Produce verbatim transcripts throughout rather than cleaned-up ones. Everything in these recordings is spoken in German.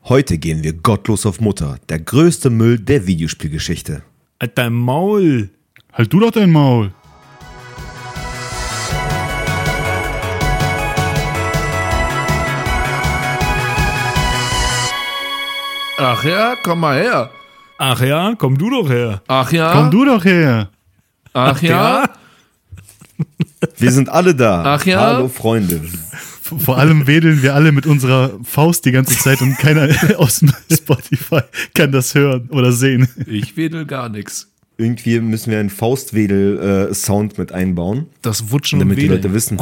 Heute gehen wir gottlos auf Mutter, der größte Müll der Videospielgeschichte. Halt dein Maul! Halt du doch dein Maul! Ach ja, komm mal her. Ach ja, komm du doch her. Ach ja. Komm du doch her. Ach, Ach ja. ja. Wir sind alle da. Ach ja. Hallo Freunde. Vor allem wedeln wir alle mit unserer Faust die ganze Zeit und keiner aus Spotify kann das hören oder sehen. Ich wedel gar nichts. Irgendwie müssen wir einen Faustwedel-Sound mit einbauen. Das Wutschen damit und die Wedeln. Leute wissen.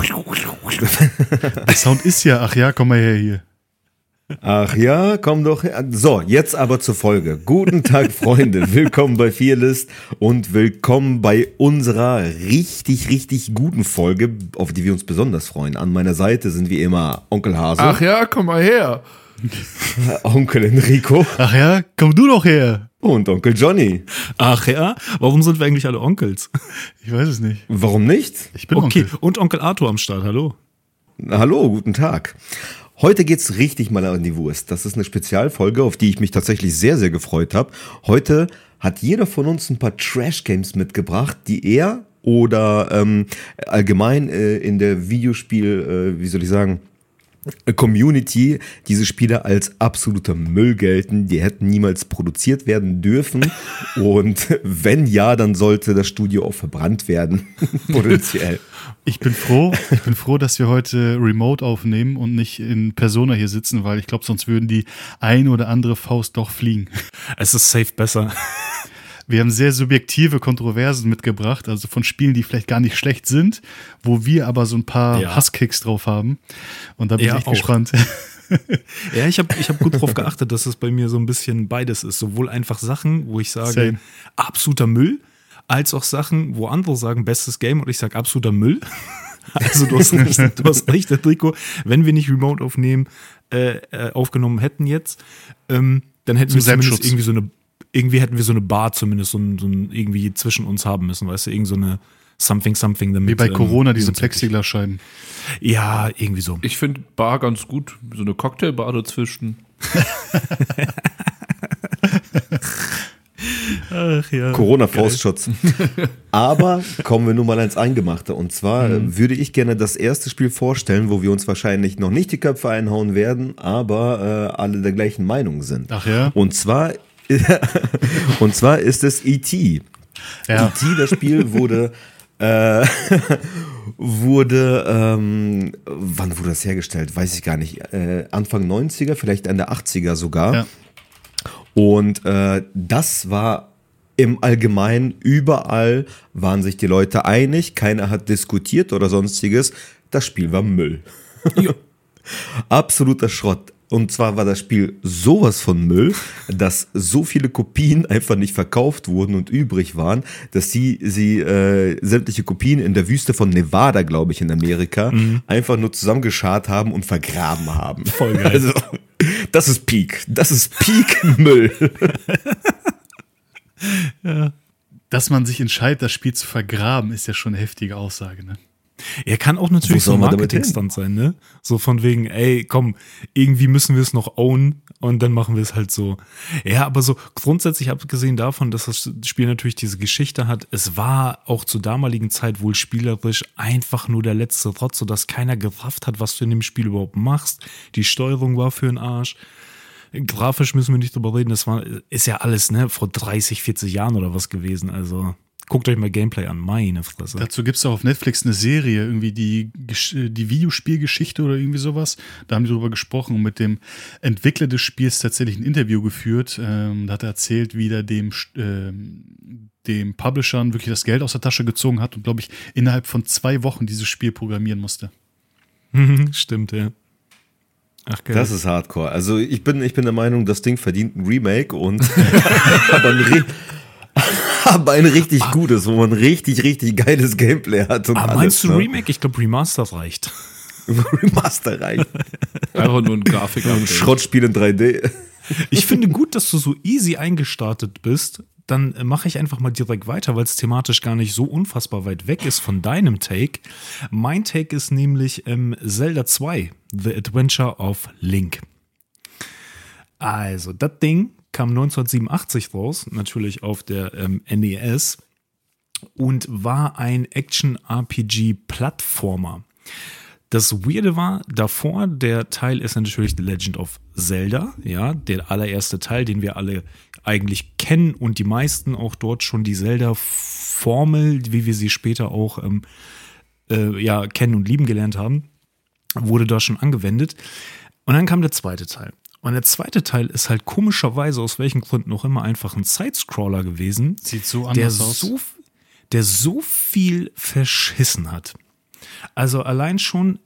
Der Sound ist ja, ach ja, komm mal her hier. Ach ja, komm doch her. So, jetzt aber zur Folge. Guten Tag, Freunde. Willkommen bei Fearless und willkommen bei unserer richtig, richtig guten Folge, auf die wir uns besonders freuen. An meiner Seite sind wie immer Onkel Hase. Ach ja, komm mal her. Onkel Enrico. Ach ja, komm du doch her. Und Onkel Johnny. Ach ja, warum sind wir eigentlich alle Onkels? Ich weiß es nicht. Warum nicht? Ich bin okay, Onkel. Und Onkel Arthur am Start, hallo. Hallo, guten Tag. Heute geht's richtig mal an die Wurst. Das ist eine Spezialfolge, auf die ich mich tatsächlich sehr, sehr gefreut habe. Heute hat jeder von uns ein paar Trash-Games mitgebracht, die er oder ähm, allgemein äh, in der Videospiel, äh, wie soll ich sagen, Community diese Spiele als absoluter Müll gelten. Die hätten niemals produziert werden dürfen. Und wenn ja, dann sollte das Studio auch verbrannt werden. Potenziell. Ich bin froh, ich bin froh, dass wir heute remote aufnehmen und nicht in Persona hier sitzen, weil ich glaube, sonst würden die ein oder andere Faust doch fliegen. Es ist safe besser. Wir haben sehr subjektive Kontroversen mitgebracht, also von Spielen, die vielleicht gar nicht schlecht sind, wo wir aber so ein paar ja. Hasskicks drauf haben. Und da bin ja, ich echt auch. gespannt. Ja, ich habe ich hab gut drauf geachtet, dass es bei mir so ein bisschen beides ist. Sowohl einfach Sachen, wo ich sage, Same. absoluter Müll, als auch Sachen, wo andere sagen, bestes Game und ich sage, absoluter Müll. Also du hast recht, du hast recht, Enrico, wenn wir nicht remote aufnehmen, äh, äh, aufgenommen hätten jetzt, ähm, dann hätten Zum wir zumindest Selbstschutz. irgendwie so eine Irgendwie hätten wir so eine Bar zumindest so ein, so ein irgendwie zwischen uns haben müssen, weißt du, irgend so eine something something damit. Wie bei Corona, ähm, diese Plexiglasscheiben. Ja, irgendwie so. Ich finde Bar ganz gut. So eine Cocktailbar dazwischen. Ach ja. Corona-Faustschutz. Aber kommen wir nun mal ans Eingemachte. Und zwar mhm. würde ich gerne das erste Spiel vorstellen, wo wir uns wahrscheinlich noch nicht die Köpfe einhauen werden, aber äh, alle der gleichen Meinung sind. Ach ja? Und zwar, und zwar ist es E T Ja. E T, das Spiel, wurde äh, wurde, ähm, wann wurde das hergestellt? Weiß ich gar nicht. Äh, Anfang neunziger, vielleicht Ende achtziger sogar. Ja. Und äh, das war im Allgemeinen, überall waren sich die Leute einig, keiner hat diskutiert oder sonstiges. Das Spiel war Müll. Ja. Absoluter Schrott. Und zwar war das Spiel sowas von Müll, dass so viele Kopien einfach nicht verkauft wurden und übrig waren, dass sie, sie äh, sämtliche Kopien in der Wüste von Nevada, glaube ich, in Amerika, mhm. einfach nur zusammengeschart haben und vergraben haben. Voll geil. Also, das ist Peak. Das ist Peak Müll. Ja. Dass man sich entscheidet, das Spiel zu vergraben, ist ja schon eine heftige Aussage, ne? Er kann auch natürlich so ein Marketing-Stunt sein, ne? So von wegen, ey, komm, irgendwie müssen wir es noch ownen und dann machen wir es halt so. Ja, aber so grundsätzlich abgesehen davon, dass das Spiel natürlich diese Geschichte hat, es war auch zur damaligen Zeit wohl spielerisch einfach nur der letzte Rotz, sodass keiner gerafft hat, was du in dem Spiel überhaupt machst. Die Steuerung war für den Arsch. Grafisch müssen wir nicht drüber reden, das war, ist ja alles, ne, vor dreißig, vierzig Jahren oder was gewesen, also... Guckt euch mal Gameplay an, meine Fresse. Dazu gibt es auch auf Netflix eine Serie, irgendwie die, die Videospielgeschichte oder irgendwie sowas. Da haben die drüber gesprochen und mit dem Entwickler des Spiels tatsächlich ein Interview geführt. Ähm, da hat er erzählt, wie er dem, ähm, dem Publishern wirklich das Geld aus der Tasche gezogen hat und, glaube ich, innerhalb von zwei Wochen dieses Spiel programmieren musste. Stimmt, ja. Ach, geil. Das ist Hardcore. Also ich bin, ich bin der Meinung, das Ding verdient ein Remake und aber ein Re- aber ein richtig ah. gutes, wo man richtig, richtig geiles Gameplay hat. Und ah, alles, meinst du ne? Remake? Ich glaube, Remaster reicht. Remaster reicht. Einfach nur ein Grafik. Ein Schrottspiel in drei D. Ich finde gut, dass du so easy eingestartet bist. Dann mache ich einfach mal direkt weiter, weil es thematisch gar nicht so unfassbar weit weg ist von deinem Take. Mein Take ist nämlich ähm, Zelda zwei, The Adventure of Link. Also, das Ding kam neunzehnhundertsiebenundachtzig raus, natürlich auf der ähm, N E S und war ein Action-R P G-Plattformer. Das Weirde war, davor, der Teil ist natürlich The Legend of Zelda, ja, der allererste Teil, den wir alle eigentlich kennen und die meisten auch dort schon die Zelda-Formel, wie wir sie später auch ähm, äh, ja, kennen und lieben gelernt haben, wurde da schon angewendet. Und dann kam der zweite Teil. Und der zweite Teil ist halt komischerweise, aus welchen Gründen auch immer, einfach ein Sidescroller gewesen. Sieht so der anders aus. So, der so viel verschissen hat. Also allein schon,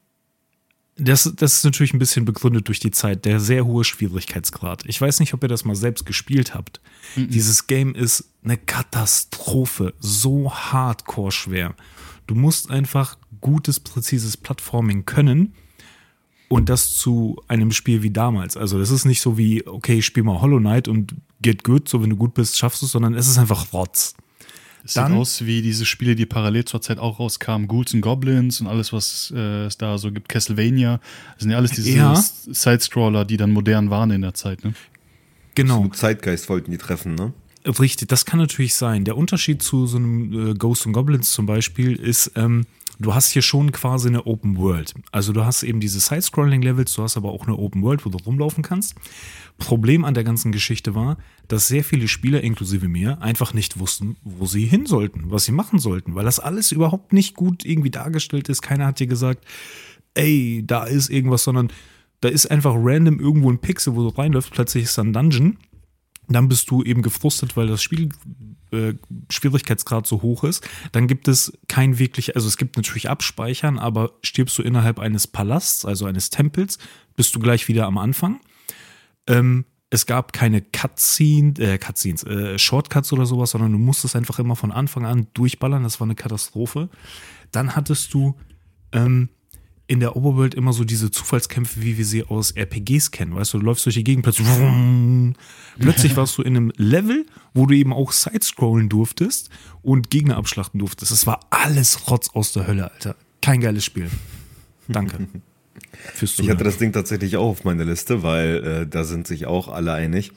das, das ist natürlich ein bisschen begründet durch die Zeit, der sehr hohe Schwierigkeitsgrad. Ich weiß nicht, ob ihr das mal selbst gespielt habt. Mhm. Dieses Game ist eine Katastrophe, so hardcore schwer. Du musst einfach gutes, präzises Plattforming können und das zu einem Spiel wie damals. Also das ist nicht so wie, okay, ich spiel mal Hollow Knight und get good, so wenn du gut bist, schaffst du es, sondern es ist einfach Rotz. Es Dann, sieht aus wie diese Spiele, die parallel zur Zeit auch rauskamen. Ghouls and Goblins und alles, was äh, es da so gibt. Castlevania. Das sind ja alles diese ja. Sidescroller, die dann modern waren in der Zeit. Ne? Genau. So Zeitgeist wollten die treffen, ne? Richtig, das kann natürlich sein. Der Unterschied zu so einem äh, Ghosts and Goblins zum Beispiel ist, ähm, du hast hier schon quasi eine Open World. Also du hast eben diese Side-Scrolling-Levels, du hast aber auch eine Open World, wo du rumlaufen kannst. Problem an der ganzen Geschichte war, dass sehr viele Spieler, inklusive mir, einfach nicht wussten, wo sie hin sollten, was sie machen sollten, weil das alles überhaupt nicht gut irgendwie dargestellt ist. Keiner hat dir gesagt, ey, da ist irgendwas, sondern da ist einfach random irgendwo ein Pixel, wo du reinläufst, plötzlich ist da ein Dungeon. Dann bist du eben gefrustet, weil das Spiel äh, Schwierigkeitsgrad so hoch ist. Dann gibt es kein wirklich, also es gibt natürlich Abspeichern, aber stirbst du innerhalb eines Palasts, also eines Tempels, bist du gleich wieder am Anfang. Ähm, es gab keine Cutscene, äh, Cutscenes, äh, Shortcuts oder sowas, sondern du musstest einfach immer von Anfang an durchballern. Das war eine Katastrophe. Dann hattest du ähm, in der Overworld immer so diese Zufallskämpfe, wie wir sie aus R P Gs kennen. Weißt du, du läufst durch die Gegend, plötzlich, wumm, plötzlich warst du in einem Level, wo du eben auch sidescrollen durftest und Gegner abschlachten durftest. Das war alles Rotz aus der Hölle, Alter. Kein geiles Spiel. Danke. Fürs Ich hatte das Ding tatsächlich auch auf meiner Liste, weil äh, da sind sich auch alle einig.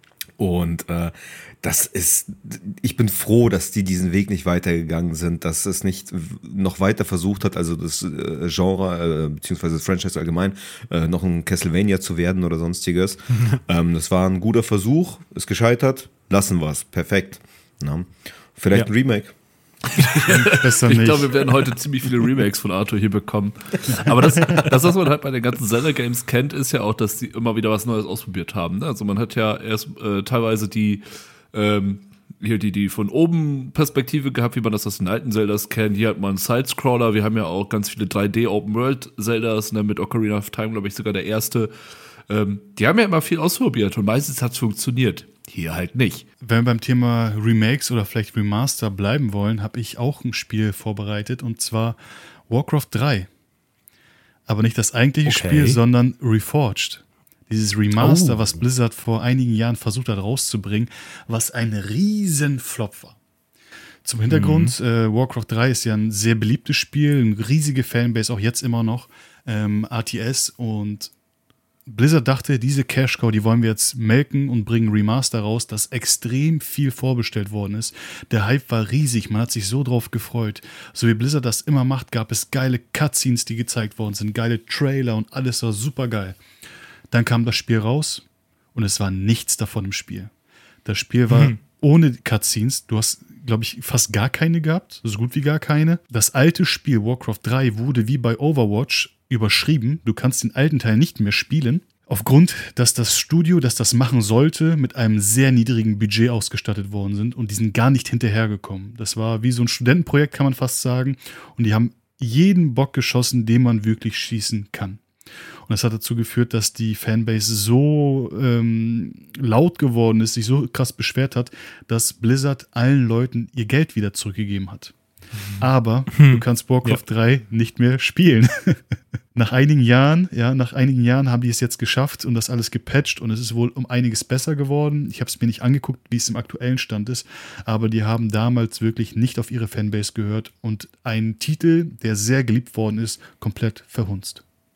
Und äh, das ist, ich bin froh, dass die diesen Weg nicht weitergegangen sind, dass es nicht noch weiter versucht hat, also das äh, Genre, äh, beziehungsweise das Franchise allgemein, äh, noch ein Castlevania zu werden oder sonstiges. ähm, das war ein guter Versuch, ist gescheitert, lassen wir es, perfekt. Na? Vielleicht ja. ein Remake. Besser ich nicht. glaube, wir werden heute ziemlich viele Remakes von Arthur hier bekommen. Aber das, das, was man halt bei den ganzen Zelda-Games kennt, ist ja auch, dass die immer wieder was Neues ausprobiert haben. Also man hat ja erst äh, teilweise die ähm, hier die, die von oben Perspektive gehabt, wie man das aus den alten Zeldas kennt. Hier hat man einen Sidescroller. Wir haben ja auch ganz viele drei D Open World Zeldas, ne, mit Ocarina of Time, glaube ich, sogar der erste. Ähm, die haben ja immer viel ausprobiert und meistens hat es funktioniert. Hier halt nicht. Wenn wir beim Thema Remakes oder vielleicht Remaster bleiben wollen, habe ich auch ein Spiel vorbereitet und zwar Warcraft drei. Aber nicht das eigentliche Okay. Spiel, sondern Reforged. Dieses Remaster, Oh. was Blizzard vor einigen Jahren versucht hat rauszubringen, was ein riesen Flop war. Zum Hintergrund, mhm. äh, Warcraft drei ist ja ein sehr beliebtes Spiel, eine riesige Fanbase, auch jetzt immer noch, ähm, R T S, und Blizzard dachte, diese Cash-Cow, die wollen wir jetzt melken und bringen Remaster raus, das extrem viel vorbestellt worden ist. Der Hype war riesig, man hat sich so drauf gefreut. So wie Blizzard das immer macht, gab es geile Cutscenes, die gezeigt worden sind, geile Trailer und alles war super geil. Dann kam das Spiel raus und es war nichts davon im Spiel. Das Spiel war mhm. ohne Cutscenes, du hast, glaube ich, fast gar keine gehabt, so gut wie gar keine. Das alte Spiel Warcraft drei wurde wie bei Overwatch überschrieben. Du kannst den alten Teil nicht mehr spielen. Aufgrund, dass das Studio, das das machen sollte, mit einem sehr niedrigen Budget ausgestattet worden sind und die sind gar nicht hinterhergekommen. Das war wie so ein Studentenprojekt, kann man fast sagen. Und die haben jeden Bock geschossen, den man wirklich schießen kann. Und das hat dazu geführt, dass die Fanbase so ähm, laut geworden ist, sich so krass beschwert hat, dass Blizzard allen Leuten ihr Geld wieder zurückgegeben hat. Aber hm. du kannst Warcraft ja. drei nicht mehr spielen. Nach einigen Jahren, ja, nach einigen Jahren haben die es jetzt geschafft und das alles gepatcht und es ist wohl um einiges besser geworden. Ich habe es mir nicht angeguckt, wie es im aktuellen Stand ist, aber die haben damals wirklich nicht auf ihre Fanbase gehört und einen Titel, der sehr geliebt worden ist, komplett verhunzt.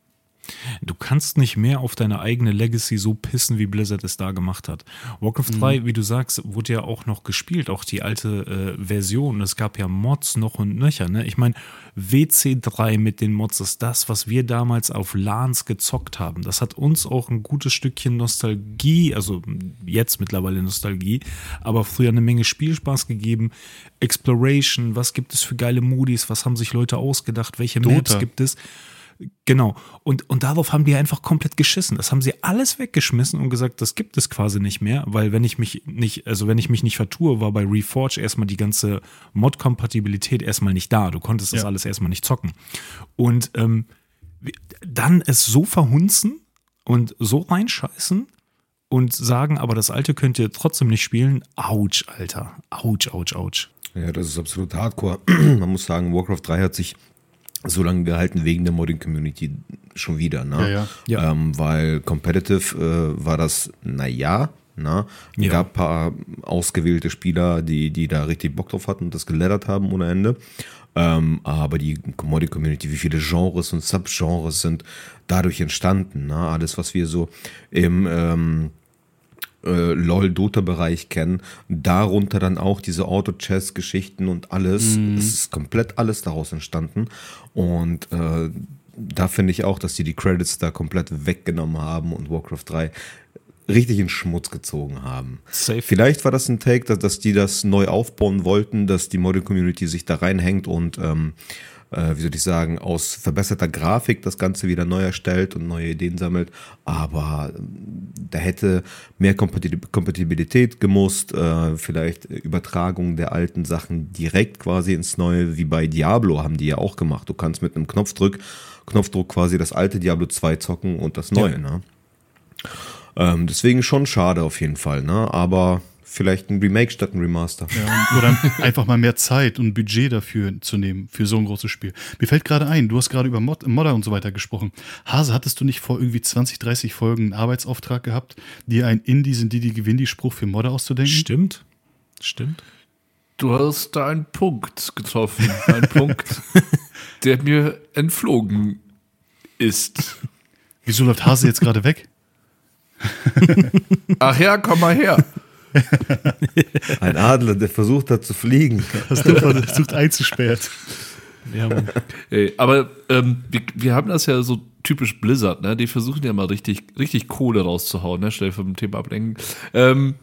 du kannst nicht mehr auf deine eigene Legacy so pissen, wie Blizzard es da gemacht hat. Warcraft mhm. drei, wie du sagst, wurde ja auch noch gespielt, auch die alte äh, Version. Es gab ja Mods noch und nöcher. Ne? Ich meine, W C drei mit den Mods ist das, was wir damals auf LANs gezockt haben. Das hat uns auch ein gutes Stückchen Nostalgie, also jetzt mittlerweile Nostalgie, aber früher eine Menge Spielspaß gegeben. Exploration, was gibt es für geile Modis, was haben sich Leute ausgedacht, welche Dota. Maps gibt es? Genau. Und, und darauf haben die einfach komplett geschissen. Das haben sie alles weggeschmissen und gesagt, das gibt es quasi nicht mehr, weil wenn ich mich nicht, also wenn ich mich nicht vertue, war bei Reforge erstmal die ganze Mod-Kompatibilität erstmal nicht da. Du konntest das ja. alles erstmal nicht zocken. Und ähm, dann es so verhunzen und so reinscheißen und sagen, aber das Alte könnt ihr trotzdem nicht spielen. Autsch, Alter. Autsch, autsch, autsch. Ja, das ist absolut hardcore. Man muss sagen, Warcraft drei hat sich so lange gehalten wegen der Modding-Community schon wieder, ne? Ja, ja. Ja. Ähm, weil Competitive äh, war das, naja, na, es Ja. gab ein paar ausgewählte Spieler, die, die da richtig Bock drauf hatten und das geladdert haben ohne Ende. Ähm, aber die Modding-Community, wie viele Genres und Subgenres sind dadurch entstanden, ne? Alles, was wir so im ähm, äh, LOL-Dota-Bereich kennen, darunter dann auch diese Auto-Chess-Geschichten und alles, Mhm. es ist komplett alles daraus entstanden und äh, da finde ich auch, dass die die Credits da komplett weggenommen haben und Warcraft drei richtig in Schmutz gezogen haben. Safe. Vielleicht war das ein Take, dass, dass die das neu aufbauen wollten, dass die Modding-Community sich da reinhängt und ähm, äh, wie soll ich sagen, aus verbesserter Grafik das Ganze wieder neu erstellt und neue Ideen sammelt. Aber ähm, da hätte mehr Kompatib- Kompatibilität gemusst, äh, vielleicht Übertragung der alten Sachen direkt quasi ins Neue, wie bei Diablo haben die ja auch gemacht. Du kannst mit einem Knopfdruck, Knopfdruck quasi das alte Diablo zwei zocken und das neue, Ja. ne? Ähm, deswegen schon schade auf jeden Fall, ne? Aber vielleicht ein Remake statt ein Remaster. Ja, oder einfach mal mehr Zeit und Budget dafür zu nehmen, für so ein großes Spiel. Mir fällt gerade ein, du hast gerade über Mod, Modder und so weiter gesprochen. Hase, hattest du nicht vor irgendwie zwanzig, dreißig Folgen einen Arbeitsauftrag gehabt, dir ein Indie sind die, die gewinnen, die Spruch für Modder auszudenken? Stimmt. Stimmt. Du hast da einen Punkt getroffen. Einen Punkt, der mir entflogen ist. Wieso läuft Hase jetzt gerade weg? Ach ja, komm mal her. Ein Adler, der versucht hat zu fliegen. Hast du versucht einzusperren? Ja, Mann. Ey, aber ähm, wir, wir haben das ja so typisch Blizzard, ne? Die versuchen ja mal richtig, richtig Kohle rauszuhauen, ne? Schnell vom Thema ablenken. Ähm,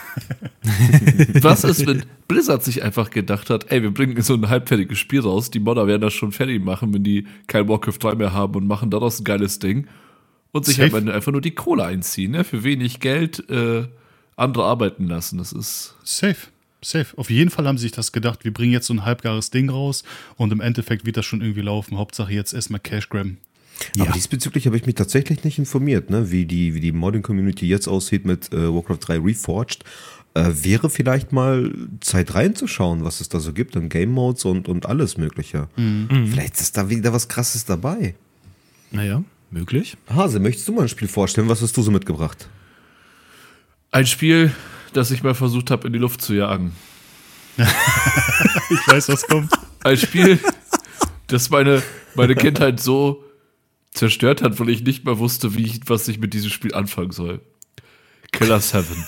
was ist, wenn Blizzard sich einfach gedacht hat, ey, wir bringen so ein halbfertiges Spiel raus, die Modder werden das schon fertig machen, wenn die kein Warcraft drei mehr haben und machen daraus ein geiles Ding und sich Safe. einfach, einfach nur die Kohle einziehen, ne? Für wenig Geld äh, andere arbeiten lassen. Das ist Safe. Safe. Auf jeden Fall haben sie sich das gedacht, wir bringen jetzt so ein halbgares Ding raus und im Endeffekt wird das schon irgendwie laufen. Hauptsache jetzt erstmal Cash grabben. Aber Ja. diesbezüglich habe ich mich tatsächlich nicht informiert, ne? wie die, wie die Modding-Community jetzt aussieht mit äh, Warcraft drei Reforged. Äh, wäre vielleicht mal Zeit reinzuschauen, was es da so gibt an Game Modes und, und alles Mögliche. Mhm. Vielleicht ist da wieder was Krasses dabei. Naja, möglich. Hase, möchtest du mal ein Spiel vorstellen? Was hast du so mitgebracht? ein Spiel, das ich mal versucht habe, in die Luft zu jagen. Ich weiß, was kommt. Ein Spiel, das meine, meine Kindheit so zerstört hat, weil ich nicht mehr wusste, wie ich, was ich mit diesem Spiel anfangen soll. Killer seven.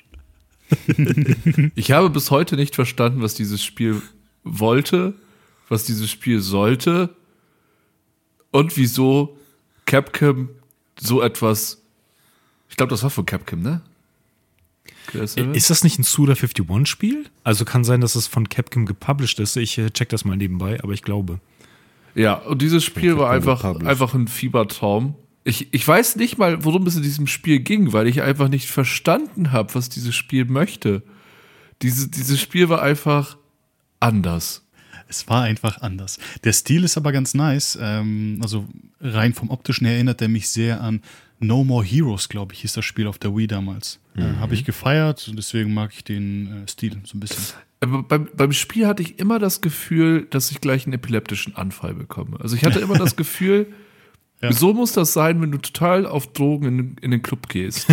Ich habe bis heute nicht verstanden, was dieses Spiel wollte, was dieses Spiel sollte und wieso Capcom so etwas, ich glaube, das war von Capcom, ne? Killer seven? Ist das nicht ein Suda einundfünfzig-Spiel? Also kann sein, dass es von Capcom gepublished ist. Ich äh, check das mal nebenbei, aber ich glaube. Ja, und dieses Spiel war Capcom einfach, gepublished. einfach ein Fiebertraum. Ich, ich weiß nicht mal, worum es in diesem Spiel ging, weil ich einfach nicht verstanden habe, was dieses Spiel möchte. Diese, dieses Spiel war einfach anders. Es war einfach anders. Der Stil ist aber ganz nice. Ähm, also rein vom Optischen her erinnert er mich sehr an No More Heroes, glaube ich, hieß das Spiel auf der Wii damals. Mhm. Äh, Habe ich gefeiert und deswegen mag ich den äh, Stil so ein bisschen. Aber beim, beim Spiel hatte ich immer das Gefühl, dass ich gleich einen epileptischen Anfall bekomme. Also ich hatte immer das Gefühl, Ja. so muss das sein, wenn du total auf Drogen in, in den Club gehst.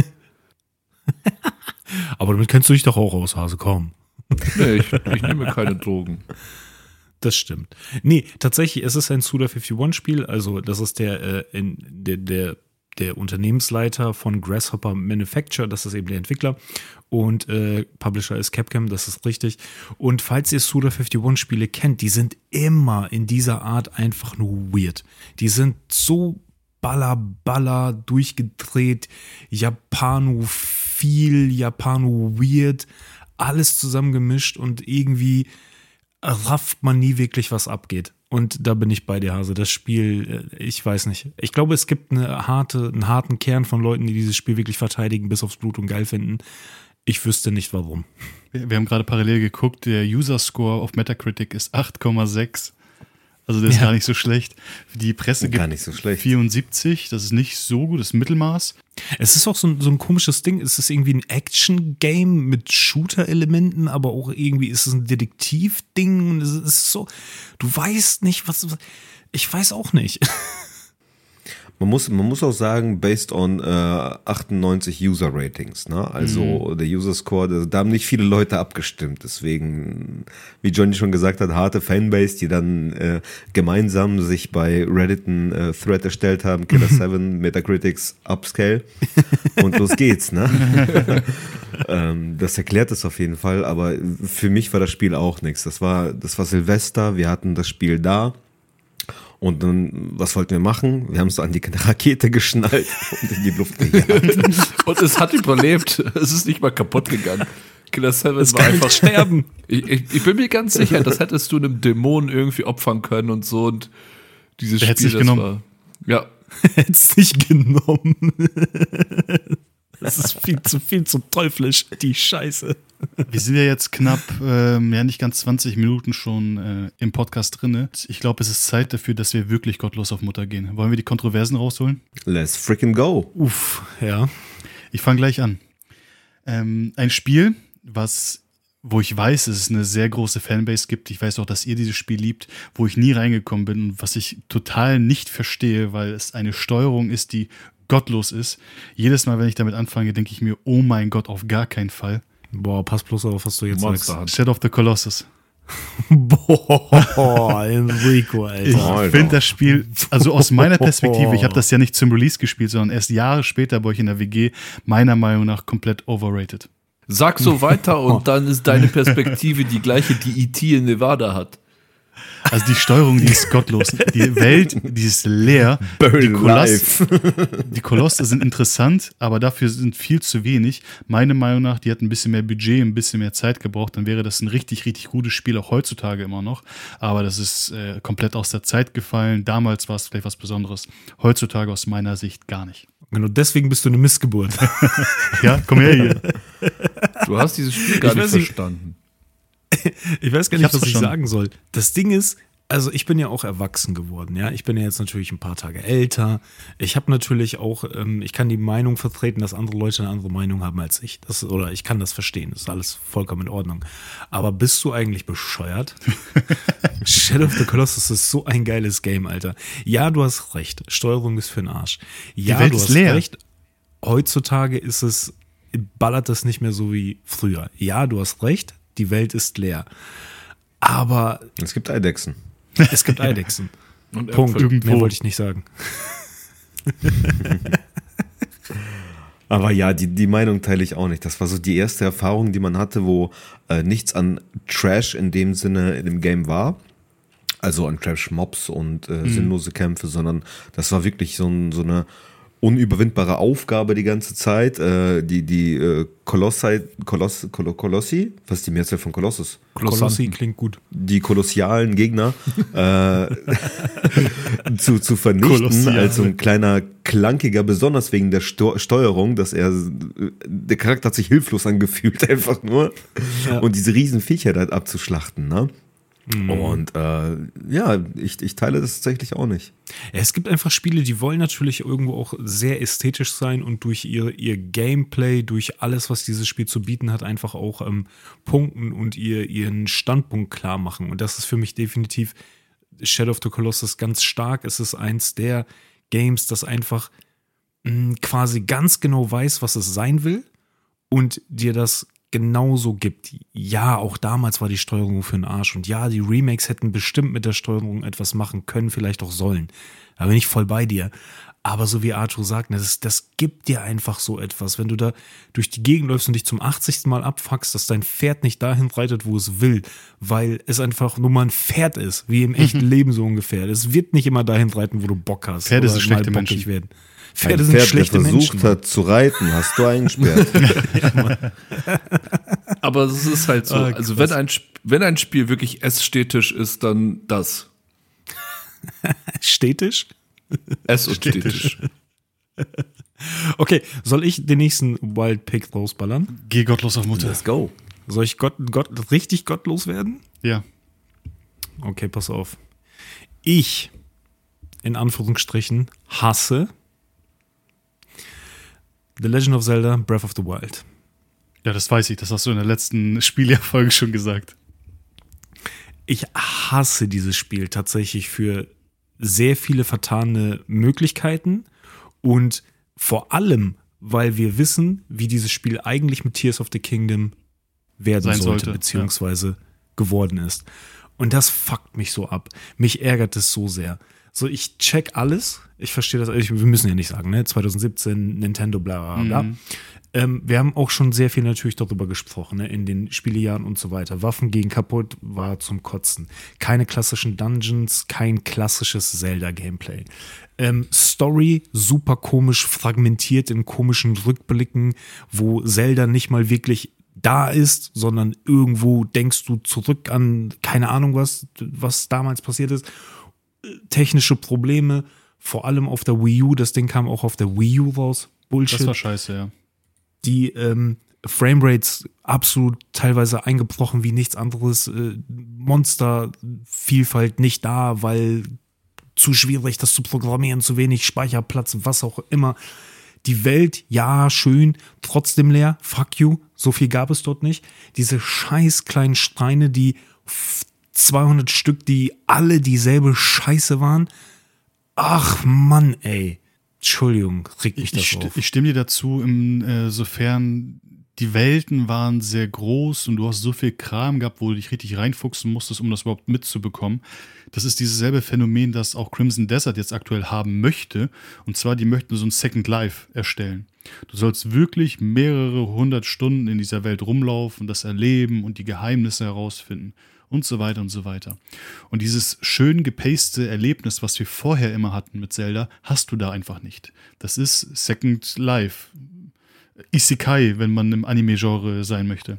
Aber damit kennst du dich doch auch aus, Hase, komm. Nee, ich, ich nehme keine Drogen. Das stimmt. Nee, tatsächlich, es ist ein Suda einundfünfzig-Spiel, also das ist der, äh, in, der, der, der Unternehmensleiter von Grasshopper Manufacture, das ist eben der Entwickler und äh, Publisher ist Capcom, das ist richtig. Und falls ihr Suda einundfünfzig-Spiele kennt, die sind immer in dieser Art einfach nur weird. Die sind so baller, baller, durchgedreht, Japano-viel, Japano-weird, alles zusammengemischt und irgendwie rafft man nie wirklich, was abgeht. Und da bin ich bei dir, Hase. Das Spiel, ich weiß nicht. Ich glaube, es gibt eine harte, einen harten Kern von Leuten, die dieses Spiel wirklich verteidigen, bis aufs Blut und geil finden. Ich wüsste nicht, warum. Wir, wir haben gerade parallel geguckt, der User-Score auf Metacritic ist acht Komma sechs. Also das ist ja gar nicht so schlecht. Die Presse gar gibt nicht so schlecht. vierundsiebzig, das ist nicht so gut, das ist Mittelmaß. Es ist auch so ein, so ein komisches Ding. Es ist irgendwie ein Action-Game mit Shooter-Elementen, aber auch irgendwie ist es ein Detektiv-Ding. Und es ist so, du weißt nicht, was. Ich weiß auch nicht. Man muss, man muss auch sagen, based on äh, achtundneunzig User-Ratings, ne? Also mhm. der User-Score, da haben nicht viele Leute abgestimmt. Deswegen, wie Johnny schon gesagt hat, harte Fanbase, die dann äh, gemeinsam sich bei Reddit einen äh, Thread erstellt haben, Killer seven, Metacritics, Upscale und los geht's, ne? ähm, das erklärt es auf jeden Fall, aber für mich war das Spiel auch nichts. Das war, das war Silvester, wir hatten das Spiel da. Und dann, was wollten wir machen? Wir haben es an die Rakete geschnallt und in die Luft gejagt. Und es hat überlebt. Es ist nicht mal kaputt gegangen. Killer seven es war kann einfach sterben. Ich, ich, ich bin mir ganz sicher, das hättest du einem Dämonen irgendwie opfern können und so. Und dieses Der Spiel, nicht das genommen. war. Ja. Hätte es nicht genommen. Das ist viel zu viel zu teuflisch, die Scheiße. Wir sind ja jetzt knapp, ähm, ja nicht ganz zwanzig Minuten schon äh, im Podcast drin. Ich glaube, es ist Zeit dafür, dass wir wirklich gottlos auf Mutter gehen. Wollen wir die Kontroversen rausholen? Let's freaking go. Uff, ja. Ich fange gleich an. Ähm, ein Spiel, was, wo ich weiß, dass es eine sehr große Fanbase gibt. Ich weiß auch, dass ihr dieses Spiel liebt, wo ich nie reingekommen bin und was ich total nicht verstehe, weil es eine Steuerung ist, die gottlos ist. Jedes Mal, wenn ich damit anfange, denke ich mir, oh mein Gott, auf gar keinen Fall. Boah, pass bloß auf, was du jetzt Monster sagst. Shadow of the Colossus. Boah, Enrico, Alter. Ich finde das Spiel, also aus meiner Perspektive, ich habe das ja nicht zum Release gespielt, sondern erst Jahre später bei euch in der W G, meiner Meinung nach komplett overrated. Sag so weiter und dann ist deine Perspektive die gleiche, die E T in Nevada hat. Also die Steuerung, die ist gottlos. Die Welt, die ist leer. Die, Koloss, die Kolosse sind interessant, aber dafür sind viel zu wenig. Meiner Meinung nach, die hat ein bisschen mehr Budget, ein bisschen mehr Zeit gebraucht, dann wäre das ein richtig, richtig gutes Spiel, auch heutzutage immer noch. Aber das ist äh, komplett aus der Zeit gefallen. Damals war es vielleicht was Besonderes. Heutzutage aus meiner Sicht gar nicht. Genau, deswegen bist du eine Missgeburt. Ja, komm her hier. Du hast dieses Spiel gar Ich nicht weiß nicht. verstanden. Ich weiß gar Ich nicht, hab's was ich verstanden. sagen soll. Das Ding ist, also ich bin ja auch erwachsen geworden, ja. Ich bin ja jetzt natürlich ein paar Tage älter. Ich habe natürlich auch, ähm, ich kann die Meinung vertreten, dass andere Leute eine andere Meinung haben als ich. Das, oder ich kann das verstehen, das ist alles vollkommen in Ordnung. Aber bist du eigentlich bescheuert? Shadow of the Colossus ist so ein geiles Game, Alter. Ja, du hast recht, Steuerung ist für den Arsch. Ja, Welt du ist hast leer. recht. Heutzutage ist es, ballert das nicht mehr so wie früher. Ja, du hast recht, die Welt ist leer. Aber Es gibt Eidechsen. es gibt Eidechsen. Und Punkt. Äpfel. Irgendwo. Mehr wollte ich nicht sagen. Aber ja, die, die Meinung teile ich auch nicht. Das war so die erste Erfahrung, die man hatte, wo äh, nichts an Trash in dem Sinne in dem Game war. Also an Trash-Mobs und äh, sinnlose Kämpfe, sondern das war wirklich so, ein, so eine unüberwindbare Aufgabe die ganze Zeit. Äh, die die äh, Kolossi, Koloss, Kolo, Kolossi, was ist die Mehrzahl von Kolossus? Kolossi klingt gut. Die kolossialen Gegner äh, zu, zu vernichten, Kolossiale. als so ein kleiner Klankiger, besonders wegen der Sto- Steuerung, dass er, der Charakter hat sich hilflos angefühlt, einfach nur. Ja. Und diese riesen Viecher da abzuschlachten, ne? Und äh, ja, ich, ich teile das tatsächlich auch nicht. Ja, es gibt einfach Spiele, die wollen natürlich irgendwo auch sehr ästhetisch sein und durch ihr, ihr Gameplay, durch alles, was dieses Spiel zu bieten hat, einfach auch ähm, punkten und ihr, ihren Standpunkt klar machen. Und das ist für mich definitiv Shadow of the Colossus ganz stark. Es ist eins der Games, das einfach mh, quasi ganz genau weiß, was es sein will und dir das genauso gibt. Ja, auch damals war die Steuerung für den Arsch und ja, die Remakes hätten bestimmt mit der Steuerung etwas machen können, vielleicht auch sollen. Da bin ich voll bei dir. Aber so wie Arthur sagt, das, das gibt dir einfach so etwas. Wenn du da durch die Gegend läufst und dich zum achtzigsten Mal abfuckst, dass dein Pferd nicht dahin reitet, wo es will, weil es einfach nur mal ein Pferd ist, wie im echten mhm. Leben so ungefähr. Es wird nicht immer dahin reiten, wo du Bock hast. Pferde sind schlechte Menschen. Werden. Pferde ein sind Pferd, schlechte der versucht Menschen, hat zu reiten, hast du eingesperrt. Ja, aber es ist halt so, oh, also wenn ein, wenn ein Spiel wirklich ästhetisch ist, dann das. Stetisch? Es und stetisch. Okay, soll ich den nächsten Wild Pick rausballern? Geh gottlos auf Mutter. Let's go. Soll ich Gott, Gott, richtig gottlos werden? Ja. Okay, pass auf. Ich, in Anführungsstrichen, hasse The Legend of Zelda Breath of the Wild. Ja, das weiß ich. Das hast du in der letzten Spieljahrfolge schon gesagt. Ich hasse dieses Spiel tatsächlich für sehr viele vertane Möglichkeiten und vor allem, weil wir wissen, wie dieses Spiel eigentlich mit Tears of the Kingdom werden Sein sollte, sollte, beziehungsweise ja. geworden ist. Und das fuckt mich so ab. Mich ärgert es so sehr. So, ich check alles. Ich verstehe das. Ich, wir müssen ja nicht sagen, ne? zwanzig siebzehn, Nintendo, bla bla bla. Mhm. Ähm, wir haben auch schon sehr viel natürlich darüber gesprochen, ne? In den Spielejahren und so weiter. Waffen gegen kaputt war zum Kotzen. Keine klassischen Dungeons, kein klassisches Zelda-Gameplay. Ähm, Story super komisch fragmentiert in komischen Rückblicken, wo Zelda nicht mal wirklich da ist, sondern irgendwo denkst du zurück an keine Ahnung was, was damals passiert ist. Technische Probleme, vor allem auf der Wii U. Das Ding kam auch auf der Wii U raus. Bullshit. Das war scheiße, ja. Die ähm, Framerates absolut teilweise eingebrochen wie nichts anderes. Äh, Monstervielfalt nicht da, weil zu schwierig, das zu programmieren, zu wenig Speicherplatz, was auch immer. Die Welt, ja, schön, trotzdem leer. Fuck you, so viel gab es dort nicht. Diese scheiß kleinen Steine, die zweihundert Stück, die alle dieselbe Scheiße waren. Ach Mann, ey. Entschuldigung, regt mich das ich, auf. Ich stimme dir dazu, insofern die Welten waren sehr groß und du hast so viel Kram gehabt, wo du dich richtig reinfuchsen musstest, um das überhaupt mitzubekommen. Das ist dieses selbe Phänomen, das auch Crimson Desert jetzt aktuell haben möchte. Und zwar, die möchten so ein Second Life erstellen. Du sollst wirklich mehrere hundert Stunden in dieser Welt rumlaufen, das erleben und die Geheimnisse herausfinden. Und so weiter und so weiter. Und dieses schön gepacete Erlebnis, was wir vorher immer hatten mit Zelda, hast du da einfach nicht. Das ist Second Life. Isekai, wenn man im Anime-Genre sein möchte.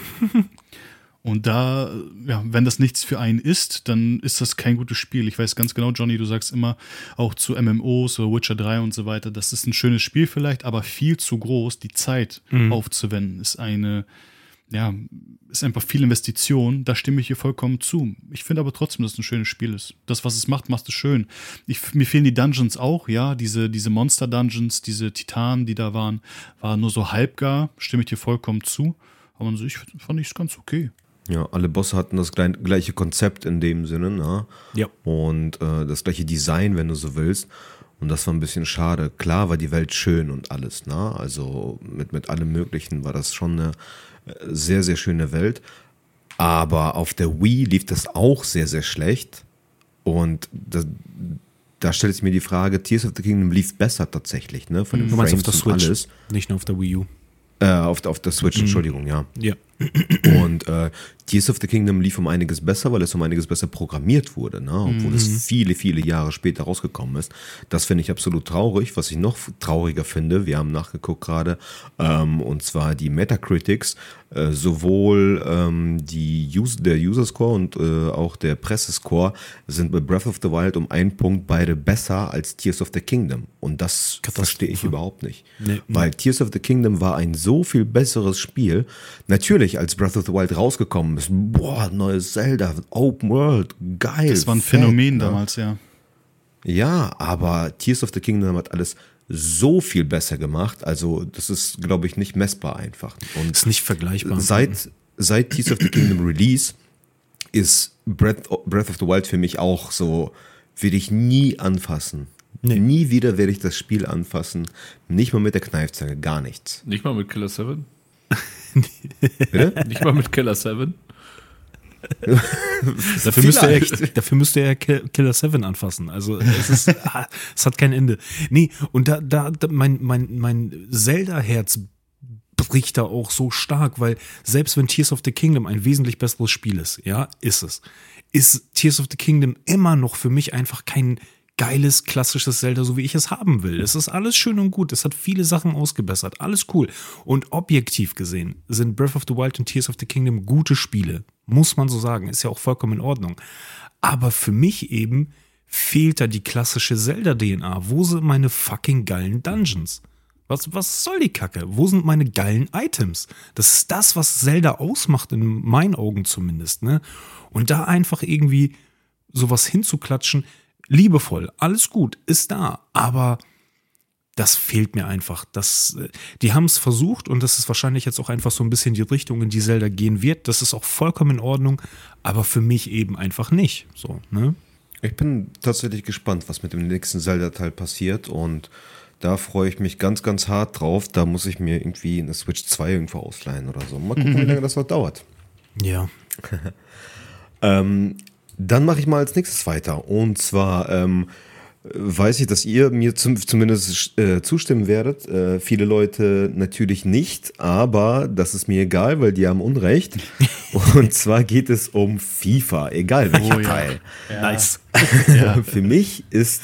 Und da, ja, wenn das nichts für einen ist, dann ist das kein gutes Spiel. Ich weiß ganz genau, Johnny, du sagst immer auch zu M M Os oder Witcher drei und so weiter, das ist ein schönes Spiel vielleicht, aber viel zu groß. Die Zeit mhm. aufzuwenden ist eine Ja, ist einfach viel Investition, da stimme ich hier vollkommen zu. Ich finde aber trotzdem, dass es ein schönes Spiel ist. Das, was es macht, macht es schön. Ich, mir fehlen die Dungeons auch, ja, diese, diese Monster-Dungeons, diese Titanen, die da waren, waren nur so halbgar, stimme ich dir vollkommen zu. Aber an sich fand ich es ganz okay. Ja, alle Bosse hatten das gleiche Konzept in dem Sinne, ne? Ja. Und äh, das gleiche Design, wenn du so willst. Und das war ein bisschen schade. Klar war die Welt schön und alles, ne? Also mit, mit allem Möglichen war das schon eine sehr, sehr schöne Welt. Aber auf der Wii lief das auch sehr, sehr schlecht. Und da, da stellt sich mir die Frage, Tears of the Kingdom lief besser tatsächlich, ne? Von den du meinst auf der und Switch, alles. Nicht nur auf der Wii U. Äh, auf, auf der Switch, mhm. Entschuldigung, ja. Ja. Und äh, Tears of the Kingdom lief um einiges besser, weil es um einiges besser programmiert wurde, ne? Obwohl mhm. es viele, viele Jahre später rausgekommen ist. Das finde ich absolut traurig. Was ich noch trauriger finde, wir haben nachgeguckt gerade, ähm, und zwar die Metacritics, äh, sowohl ähm, die User, der User-Score und äh, auch der Pressescore sind bei Breath of the Wild um einen Punkt beide besser als Tears of the Kingdom. Und das verstehe ich überhaupt nicht. Nee, weil nee. Tears of the Kingdom war ein so viel besseres Spiel. Natürlich, als Breath of the Wild rausgekommen ist, boah, neues Zelda, Open World, geil. Das war ein fett, Phänomen ne? damals, ja. Ja, aber Tears of the Kingdom hat alles so viel besser gemacht. Also das ist, glaube ich, nicht messbar einfach. Und ist nicht vergleichbar. Seit, seit Tears of the Kingdom Release ist Breath, Breath of the Wild für mich auch so, will ich nie anfassen. Nee. Nie wieder werde ich das Spiel anfassen. Nicht mal mit der Kneifzange, gar nichts. Nicht mal mit Killer seven? Bitte? Nicht mal mit Killer seven? dafür, müsste er, dafür müsste er Killer seven anfassen. Also es, ist, es hat kein Ende. Nee, und da, da, da mein, mein, mein Zelda-Herz bricht da auch so stark, weil selbst wenn Tears of the Kingdom ein wesentlich besseres Spiel ist, ja, ist es, ist Tears of the Kingdom immer noch für mich einfach kein geiles, klassisches Zelda, so wie ich es haben will. Es ist alles schön und gut. Es hat viele Sachen ausgebessert. Alles cool. Und objektiv gesehen sind Breath of the Wild und Tears of the Kingdom gute Spiele. Muss man so sagen. Ist ja auch vollkommen in Ordnung. Aber für mich eben fehlt da die klassische Zelda-D N A. Wo sind meine fucking geilen Dungeons? Was, was soll die Kacke? Wo sind meine geilen Items? Das ist das, was Zelda ausmacht, in meinen Augen zumindest. Ne? Und da einfach irgendwie sowas hinzuklatschen, liebevoll, alles gut, ist da, aber das fehlt mir einfach. Das, die haben es versucht und das ist wahrscheinlich jetzt auch einfach so ein bisschen die Richtung, in die Zelda gehen wird. Das ist auch vollkommen in Ordnung, aber für mich eben einfach nicht. So, ne? Ich bin tatsächlich gespannt, was mit dem nächsten Zelda-Teil passiert und da freue ich mich ganz, ganz hart drauf. Da muss ich mir irgendwie eine Switch zwei irgendwo ausleihen oder so. Mal gucken, mhm. wie lange das noch dauert. Ja. ähm, Dann mache ich mal als nächstes weiter. Und zwar ähm, weiß ich, dass ihr mir zum, zumindest äh, zustimmen werdet. Äh, viele Leute natürlich nicht, aber das ist mir egal, weil die haben Unrecht. Und zwar geht es um FIFA, egal welcher oh, ja. Teil. Ja. Nice. Ja. Für mich ist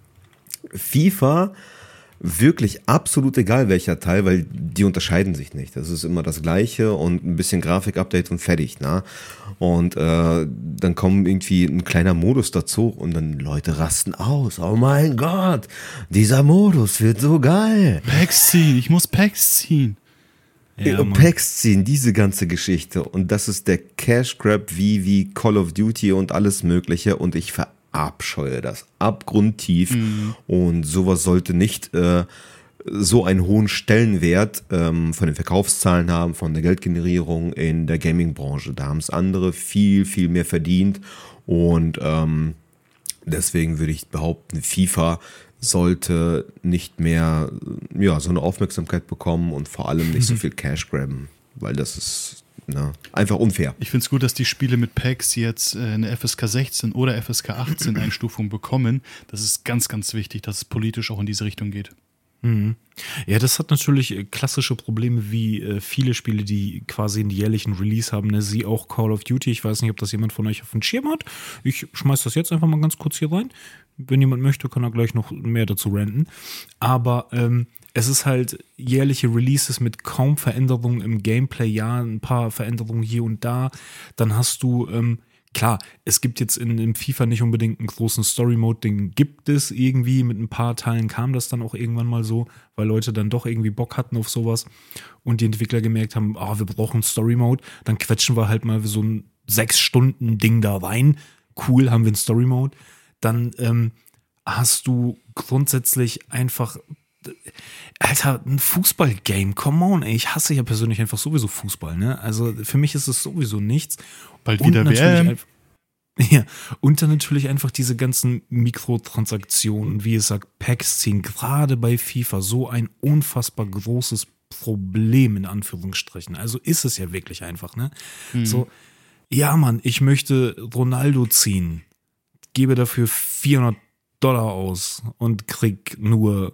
FIFA wirklich absolut egal welcher Teil, weil die unterscheiden sich nicht. Das ist immer das Gleiche und ein bisschen Grafik-Update und fertig, ne? Und äh, dann kommt irgendwie ein kleiner Modus dazu und dann Leute rasten aus. Oh mein Gott, dieser Modus wird so geil. Packs ziehen, ich muss Packs ziehen. Ja, Packs ziehen, diese ganze Geschichte. Und das ist der Cash Grab wie, wie Call of Duty und alles Mögliche und ich ver abscheue das abgrundtief mhm. und sowas sollte nicht äh, so einen hohen Stellenwert ähm, von den Verkaufszahlen haben, von der Geldgenerierung in der Gaming-Branche. Da haben es andere viel, viel mehr verdient und ähm, deswegen würde ich behaupten, FIFA sollte nicht mehr ja, so eine Aufmerksamkeit bekommen und vor allem nicht so viel Cash grabben, weil das ist Na, einfach unfair. Ich finde es gut, dass die Spiele mit Packs jetzt äh, eine F S K sechzehn oder F S K achtzehn Einstufung bekommen. Das ist ganz, ganz wichtig, dass es politisch auch in diese Richtung geht. Mhm. Ja, das hat natürlich klassische Probleme wie äh, viele Spiele, die quasi einen jährlichen Release haben. Ne? Sie auch Call of Duty. Ich weiß nicht, ob das jemand von euch auf dem Schirm hat. Ich schmeiß das jetzt einfach mal ganz kurz hier rein. Wenn jemand möchte, kann er gleich noch mehr dazu ranten. Aber ähm, es ist halt jährliche Releases mit kaum Veränderungen im Gameplay. Ja, ein paar Veränderungen hier und da. Dann hast du, ähm, klar, es gibt jetzt in, in FIFA nicht unbedingt einen großen Story-Mode, den gibt es irgendwie. Mit ein paar Teilen kam das dann auch irgendwann mal so, weil Leute dann doch irgendwie Bock hatten auf sowas. Und die Entwickler gemerkt haben, ah, wir brauchen einen Story-Mode. Dann quetschen wir halt mal so ein sechs-Stunden-Ding da rein. Cool, haben wir einen Story-Mode. Dann ähm, hast du grundsätzlich einfach, Alter, ein Fußball-Game, come on, ey. Ich hasse ja persönlich einfach sowieso Fußball, ne? Also für mich ist es sowieso nichts. Bald wieder W M. Ja, und dann natürlich einfach diese ganzen Mikrotransaktionen, wie es sagt, Packs ziehen, gerade bei FIFA, so ein unfassbar großes Problem in Anführungsstrichen. Also ist es ja wirklich einfach, ne? Mhm. So, ja, Mann, ich möchte Ronaldo ziehen, gebe dafür vierhundert Dollar aus und krieg nur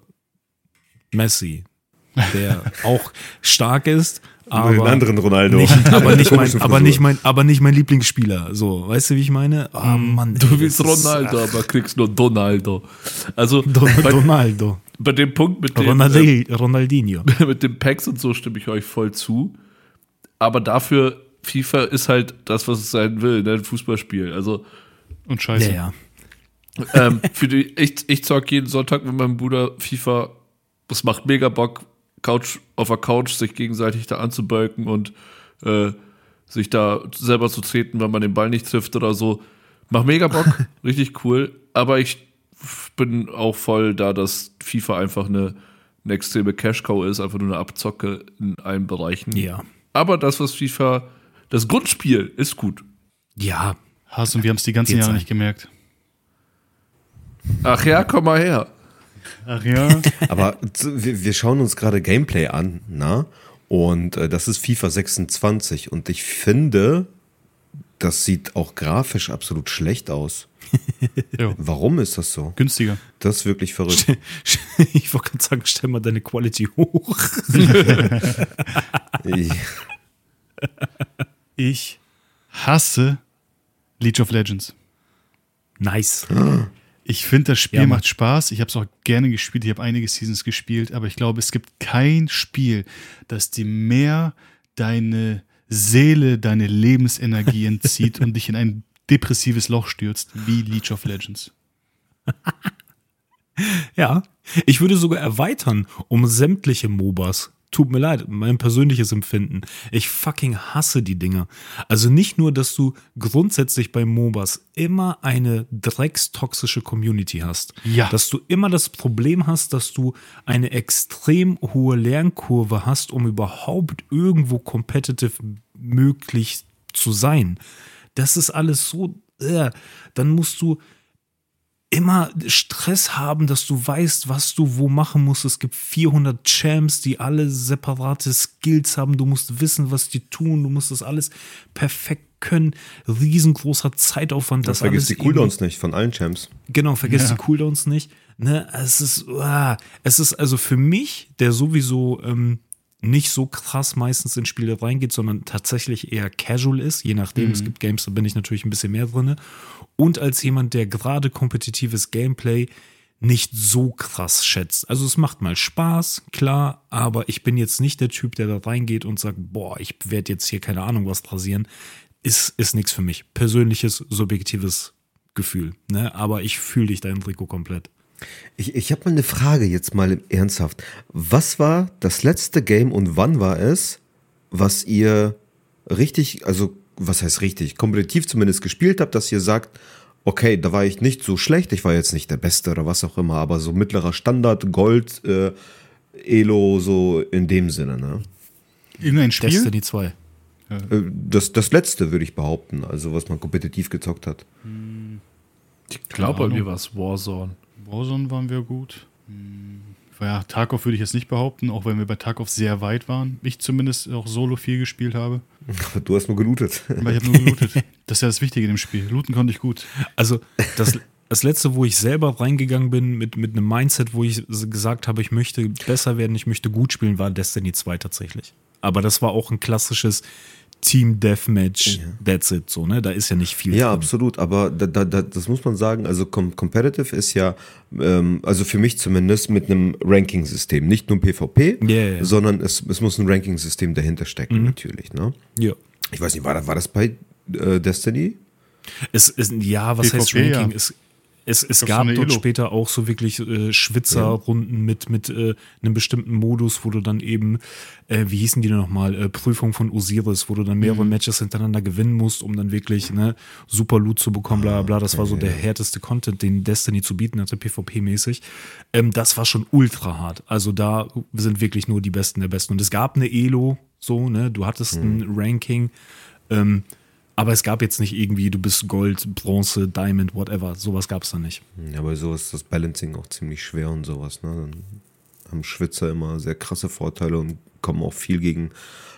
Messi, der auch stark ist, aber den anderen Ronaldo. Nicht, aber, nicht mein, aber, nicht mein, aber nicht mein Lieblingsspieler. So, weißt du, wie ich meine? Oh, Mann, du ey, willst Ronaldo, ist, aber kriegst nur Donaldo. Also Don, bei, Donaldo. Bei dem Punkt mit dem Ronaldi, äh, Ronaldinho. Mit den Packs und so stimme ich euch voll zu. Aber dafür, FIFA ist halt das, was es sein will, ne? Ein Fußballspiel. Also und scheiße. Ja, ja. ähm, für die, ich, ich zock jeden Sonntag mit meinem Bruder FIFA. Das macht mega Bock, Couch auf der Couch sich gegenseitig da anzubölken und äh, sich da selber zu treten, wenn man den Ball nicht trifft oder so. Macht mega Bock, richtig cool. Aber ich bin auch voll da, dass FIFA einfach eine, eine extreme Cash-Cow ist, einfach nur eine Abzocke in allen Bereichen. Ja. Aber das, was FIFA, das Grundspiel ist gut. Ja. Hass, und wir haben es die ganzen Jahre nicht gemerkt. Ach ja, komm mal her. Ach ja. Aber wir, wir schauen uns gerade Gameplay an, na? Und äh, das ist FIFA sechsundzwanzig. Und ich finde, das sieht auch grafisch absolut schlecht aus. Warum ist das so? Günstiger. Das ist wirklich verrückt. Ich wollte gerade sagen, stell mal deine Quality hoch. Ich hasse League of Legends. Nice. Ich finde, das Spiel Ja, macht Spaß. Ich habe es auch gerne gespielt. Ich habe einige Seasons gespielt. Aber ich glaube, es gibt kein Spiel, das dir mehr deine Seele, deine Lebensenergie entzieht und dich in ein depressives Loch stürzt wie League of Legends. Ja, ich würde sogar erweitern um sämtliche MOBAs. Tut mir leid, mein persönliches Empfinden. Ich fucking hasse die Dinger. Also nicht nur, dass du grundsätzlich bei MOBAs immer eine dreckstoxische Community hast. Ja. Dass du immer das Problem hast, dass du eine extrem hohe Lernkurve hast, um überhaupt irgendwo competitive möglich zu sein. Das ist alles so, äh, dann musst du immer Stress haben, dass du weißt, was du wo machen musst. Es gibt vierhundert Champs, die alle separate Skills haben. Du musst wissen, was die tun. Du musst das alles perfekt können. Riesengroßer Zeitaufwand. Das vergiss alles die Cooldowns nicht von allen Champs. Genau, vergiss Ja. die Cooldowns nicht. Ne, es ist, ah, es ist also für mich, der sowieso ähm, nicht so krass meistens in Spiele reingeht, sondern tatsächlich eher casual ist, je nachdem. Mhm. Es gibt Games, da bin ich natürlich ein bisschen mehr drin. Und als jemand, der gerade kompetitives Gameplay nicht so krass schätzt. Also es macht mal Spaß, klar, aber ich bin jetzt nicht der Typ, der da reingeht und sagt, boah, ich werde jetzt hier keine Ahnung was rasieren. Ist, ist nichts für mich. Persönliches, subjektives Gefühl. Ne? Aber ich fühle dich da im Trikot komplett. Ich, ich habe mal eine Frage jetzt mal ernsthaft. Was war das letzte Game und wann war es, was ihr richtig, also was heißt richtig, kompetitiv zumindest gespielt habt, dass ihr sagt, okay, da war ich nicht so schlecht, ich war jetzt nicht der Beste oder was auch immer, aber so mittlerer Standard, Gold, äh, Elo, so in dem Sinne, ne? Irgendein Spiel? Destiny zwei. Äh, Das, das letzte, würde ich behaupten, also was man kompetitiv gezockt hat. Ich glaube, bei mir war es Warzone. Warzone waren wir gut. Hm, Ja, Tarkov würde ich jetzt nicht behaupten, auch wenn wir bei Tarkov sehr weit waren. Ich zumindest auch solo viel gespielt habe. Du hast nur gelootet. Aber ich habe nur gelootet. Das ist ja das Wichtige in dem Spiel. Looten konnte ich gut. Also das, das letzte, wo ich selber reingegangen bin mit, mit einem Mindset, wo ich gesagt habe, ich möchte besser werden, ich möchte gut spielen, war Destiny zwei tatsächlich. Aber das war auch ein klassisches Team Deathmatch, Ja. that's it, so, ne? Da ist ja nicht viel Ja, drin. absolut, aber da, da, da, das muss man sagen, also com Competitive ist ja, ähm, also für mich zumindest mit einem Ranking-System, nicht nur PvP, Ja, ja, ja. sondern es, es muss ein Ranking-System dahinter stecken, Mhm. natürlich, ne? Ja. Ich weiß nicht, war das, war das bei äh, Destiny? Es ist, ja, was PvP, heißt Ranking? ja. Es, es, es glaub, gab so eine dort Elo. später auch so wirklich äh, Schwitzerrunden mit, mit äh, einem bestimmten Modus, wo du dann eben, äh, wie hießen die denn nochmal, äh, Prüfung von Osiris, wo du dann mehrere Mhm. Matches hintereinander gewinnen musst, um dann wirklich ne, super Loot zu bekommen, bla bla bla. Das war so der härteste Content, den Destiny zu bieten hatte, PvP-mäßig. Ähm, das war schon ultra hart. Also da sind wirklich nur die Besten der Besten. Und es gab eine Elo, so, ne, du hattest ein Ranking, ähm, aber es gab jetzt nicht irgendwie, du bist Gold, Bronze, Diamond, whatever. Sowas gab es da nicht. Ja, aber so ist das Balancing auch ziemlich schwer und sowas, ne? Dann haben Schwitzer immer sehr krasse Vorteile und kommen auch viel gegen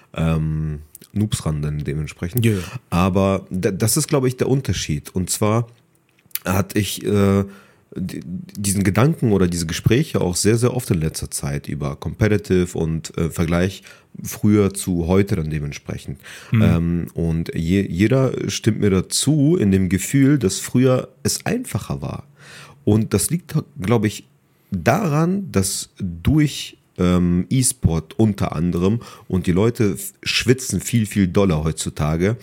ähm, Noobs ran dann dementsprechend. Ja. Aber da, das ist, glaube ich, der Unterschied. Und zwar hatte ich äh, die- diesen Gedanken oder diese Gespräche auch sehr, sehr oft in letzter Zeit über Competitive und äh, Vergleich früher zu heute dann dementsprechend. Ähm, und je, jeder stimmt mir dazu in dem Gefühl, dass früher es einfacher war. Und das liegt, glaube ich, daran, dass durch ähm, E-Sport unter anderem und die Leute f- schwitzen viel, viel doller heutzutage,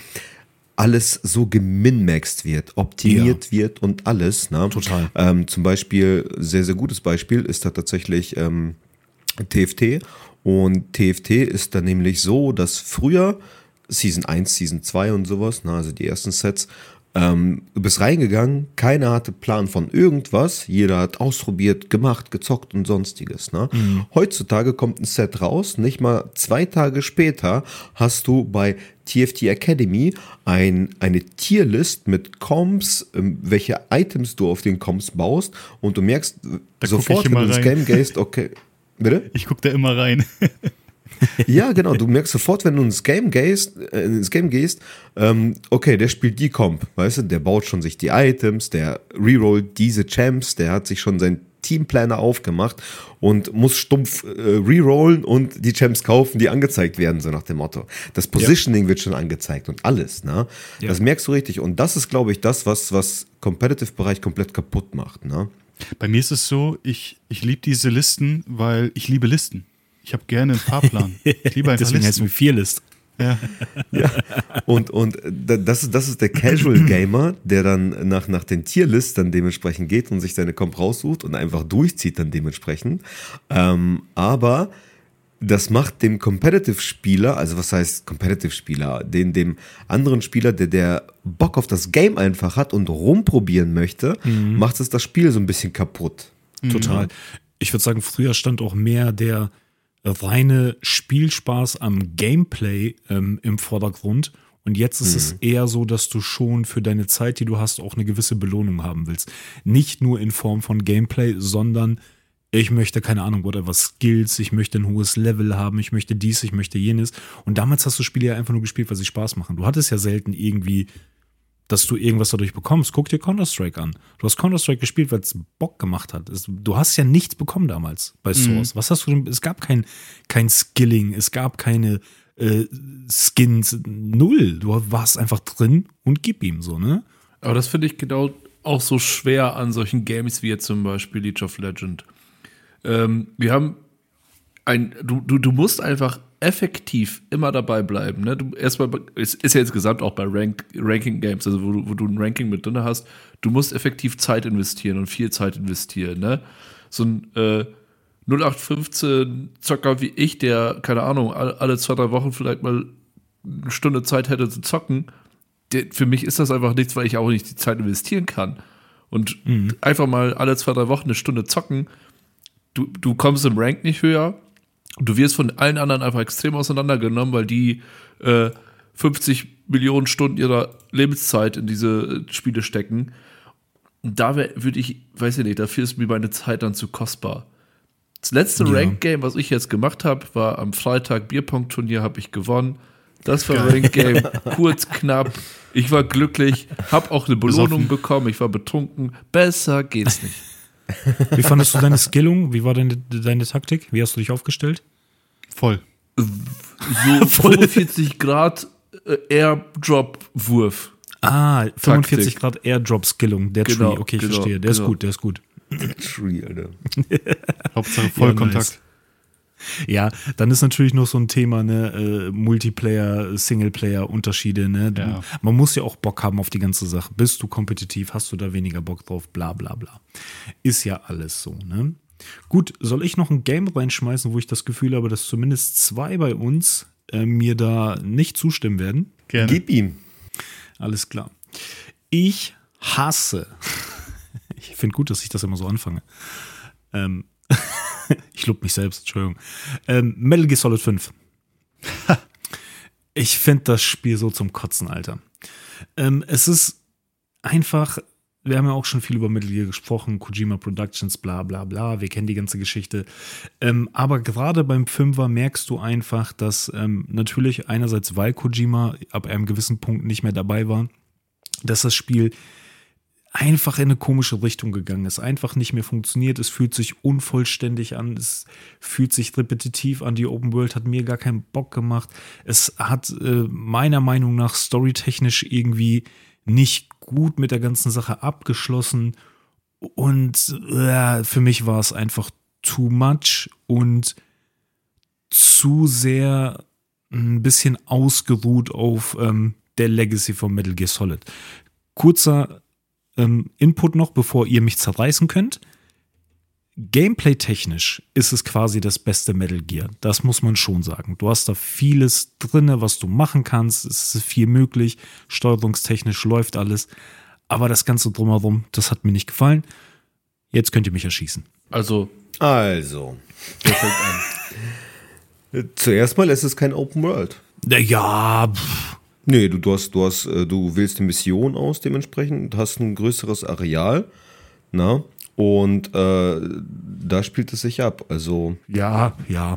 alles so geminmaxt wird, optimiert wird und alles. Ne? Total. Ähm, zum Beispiel, sehr, sehr gutes Beispiel ist da tatsächlich ähm, T F T. Und T F T ist dann nämlich so, dass früher Season eins, Season zwei und sowas, ne, also die ersten Sets, ähm, du bist reingegangen, keiner hatte Plan von irgendwas, jeder hat ausprobiert, gemacht, gezockt und sonstiges. Ne? Heutzutage kommt ein Set raus, nicht mal zwei Tage später hast du bei T F T Academy ein, eine Tierlist mit Comps, ähm, welche Items du auf den Comps baust und du merkst Da guck sofort, ich wenn immer du ins rein. Game gehst, okay, bitte? Ich gucke da immer rein. Ja, genau. Du merkst sofort, wenn du ins Game gehst, äh, ins Game gehst, ähm, okay, der spielt die Comp, weißt du, der baut schon sich die Items, der rerollt diese Champs, der hat sich schon sein Teamplaner aufgemacht und muss stumpf äh, rerollen und die Champs kaufen, die angezeigt werden, so nach dem Motto. Das Positioning ja. wird schon angezeigt und alles, ne? Ja. Das merkst du richtig. Und das ist, glaube ich, das, was, was Competitive-Bereich komplett kaputt macht, ne? Bei mir ist es so, ich, ich liebe diese Listen, weil ich liebe Listen. Ich habe gerne einen Fahrplan. Ich liebe einfach Deswegen heißt es mit vier List. Ja. ja. Und, und das, ist, das ist der Casual Gamer, der dann nach, nach den Tierlists dann dementsprechend geht und sich seine Comp raussucht und einfach durchzieht dann dementsprechend. Ähm, aber das macht dem Competitive-Spieler, also was heißt Competitive-Spieler, den, dem anderen Spieler, der, der Bock auf das Game einfach hat und rumprobieren möchte, mhm. macht es das Spiel so ein bisschen kaputt. Total. Ich würde sagen, früher stand auch mehr der reine Spielspaß am Gameplay ähm, im Vordergrund. Und jetzt ist mhm. es eher so, dass du schon für deine Zeit, die du hast, auch eine gewisse Belohnung haben willst. Nicht nur in Form von Gameplay, sondern ich möchte, keine Ahnung, whatever, Skills, ich möchte ein hohes Level haben, ich möchte dies, ich möchte jenes. Und damals hast du Spiele ja einfach nur gespielt, weil sie Spaß machen. Du hattest ja selten irgendwie, dass du irgendwas dadurch bekommst. Guck dir Counter-Strike an. Du hast Counter-Strike gespielt, weil es Bock gemacht hat. Du hast ja nichts bekommen damals bei Source. Mhm. Was hast du denn? Es gab kein, kein Skilling, es gab keine äh, Skins, null. Du warst einfach drin und gib ihm so, ne? Aber das finde ich genau auch so schwer an solchen Games wie jetzt zum Beispiel League of Legends. Ähm, wir haben ein, du, du, du musst einfach effektiv immer dabei bleiben. Ne? Du erstmal, es ist ja insgesamt auch bei Rank, Ranking Games, also wo du, wo du ein Ranking mit drin hast, du musst effektiv Zeit investieren und viel Zeit investieren. Ne? So ein äh, null acht fünfzehn Zocker wie ich, der, keine Ahnung, alle zwei, drei Wochen vielleicht mal eine Stunde Zeit hätte zu zocken, der, für mich ist das einfach nichts, weil ich auch nicht die Zeit investieren kann. Und mhm. einfach mal alle zwei, drei Wochen eine Stunde zocken, du, du kommst im Rank nicht höher. Du wirst von allen anderen einfach extrem auseinandergenommen, weil die äh, fünfzig Millionen Stunden ihrer Lebenszeit in diese Spiele stecken. Und da würde ich, weiß ich nicht, dafür ist mir meine Zeit dann zu kostbar. Das letzte ja. Rank-Game, was ich jetzt gemacht habe, war am Freitag Bierpong-Turnier, habe ich gewonnen. Das war Rank-Game, kurz, knapp. Ich war glücklich, habe auch eine Belohnung bekommen, ich war betrunken. Besser geht's nicht. Wie fandest du deine Skillung? Wie war deine, deine Taktik? Wie hast du dich aufgestellt? Voll. So fünfundvierzig Grad äh, Airdrop-Wurf. Ah, fünfundvierzig Grad Airdrop-Skillung, der genau, Tree. Okay, ich genau, verstehe. Der genau. ist gut, der ist gut. Der Tree, Alter. Hauptsache Vollkontakt. Ja, nice. Ja, dann ist natürlich noch so ein Thema, ne, äh, Multiplayer, Singleplayer, Unterschiede, ne? Ja. Man muss ja auch Bock haben auf die ganze Sache. Bist du kompetitiv, hast du da weniger Bock drauf, bla bla bla. Ist ja alles so, ne? Gut, soll ich noch ein Game reinschmeißen, wo ich das Gefühl habe, dass zumindest zwei bei uns äh, mir da nicht zustimmen werden? Gerne. Gib ihm. Alles klar. Ich hasse, ich finde gut, dass ich das immer so anfange, ähm, ich lobe mich selbst, Entschuldigung. Ähm, Metal Gear Solid fünf. Ich finde das Spiel so zum Kotzen, Alter. Ähm, es ist einfach, wir haben ja auch schon viel über Metal Gear gesprochen, Kojima Productions, bla bla bla, wir kennen die ganze Geschichte. Ähm, aber gerade beim Fünfer merkst du einfach, dass ähm, natürlich einerseits, weil Kojima ab einem gewissen Punkt nicht mehr dabei war, dass das Spiel einfach in eine komische Richtung gegangen ist, einfach nicht mehr funktioniert, es fühlt sich unvollständig an, es fühlt sich repetitiv an, die Open World hat mir gar keinen Bock gemacht, es hat äh, meiner Meinung nach storytechnisch irgendwie nicht gut mit der ganzen Sache abgeschlossen und äh, für mich war es einfach too much und zu sehr ein bisschen ausgeruht auf ähm, der Legacy von Metal Gear Solid. Kurzer Ähm, Input noch, bevor ihr mich zerreißen könnt. Gameplay-technisch ist es quasi das beste Metal Gear. Das muss man schon sagen. Du hast da vieles drin, was du machen kannst. Es ist viel möglich. Steuerungstechnisch läuft alles. Aber das Ganze drumherum, das hat mir nicht gefallen. Jetzt könnt ihr mich erschießen. Also. Also. Wer fängt an? Zuerst mal, es ist kein Open World. Ja, pff. Nee, du, du hast, du hast, du wählst die Mission aus dementsprechend, hast ein größeres Areal, na, und äh, da spielt es sich ab. Also ja, ja.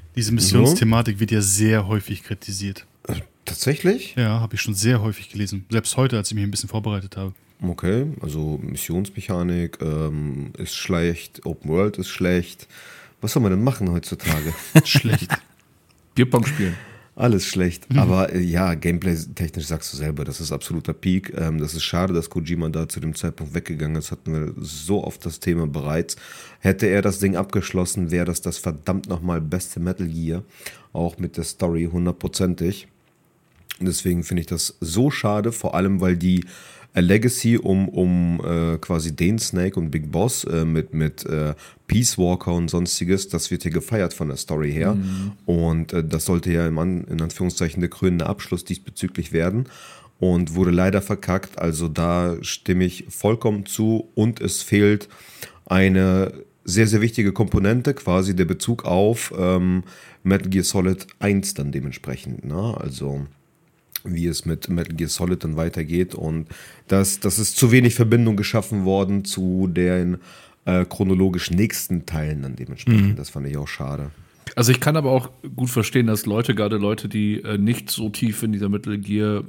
Diese Missionsthematik wird ja sehr häufig kritisiert. Äh, tatsächlich? Ja, habe ich schon sehr häufig gelesen. Selbst heute, als ich mich ein bisschen vorbereitet habe. Okay, also Missionsmechanik ähm, ist schlecht, Open World ist schlecht. Was soll man denn machen heutzutage? Schlecht. Bierpong spielen. Alles schlecht. Mhm. Aber äh, ja, Gameplay-technisch sagst du selber, das ist absoluter Peak. Ähm, das ist schade, dass Kojima da zu dem Zeitpunkt weggegangen ist. Hatten wir so oft das Thema bereits. Hätte er das Ding abgeschlossen, wäre das das verdammt nochmal beste Metal Gear. Auch mit der Story hundertprozentig. Und deswegen finde ich das so schade, vor allem, weil die A Legacy um, um äh, quasi den Snake und Big Boss äh, mit, mit äh, Peace Walker und sonstiges, das wird hier gefeiert von der Story her. Mhm. Und äh, das sollte ja im An, in Anführungszeichen der krönende Abschluss diesbezüglich werden und wurde leider verkackt. Also da stimme ich vollkommen zu und es fehlt eine sehr, sehr wichtige Komponente, quasi der Bezug auf ähm, Metal Gear Solid eins dann dementsprechend. Ne? Also wie es mit Metal Gear Solid dann weitergeht und das, das ist zu wenig Verbindung geschaffen worden zu den äh, chronologisch nächsten Teilen dann dementsprechend. Mhm. Das fand ich auch schade. Also ich kann aber auch gut verstehen, dass Leute, gerade Leute, die äh, nicht so tief in dieser Metal Gear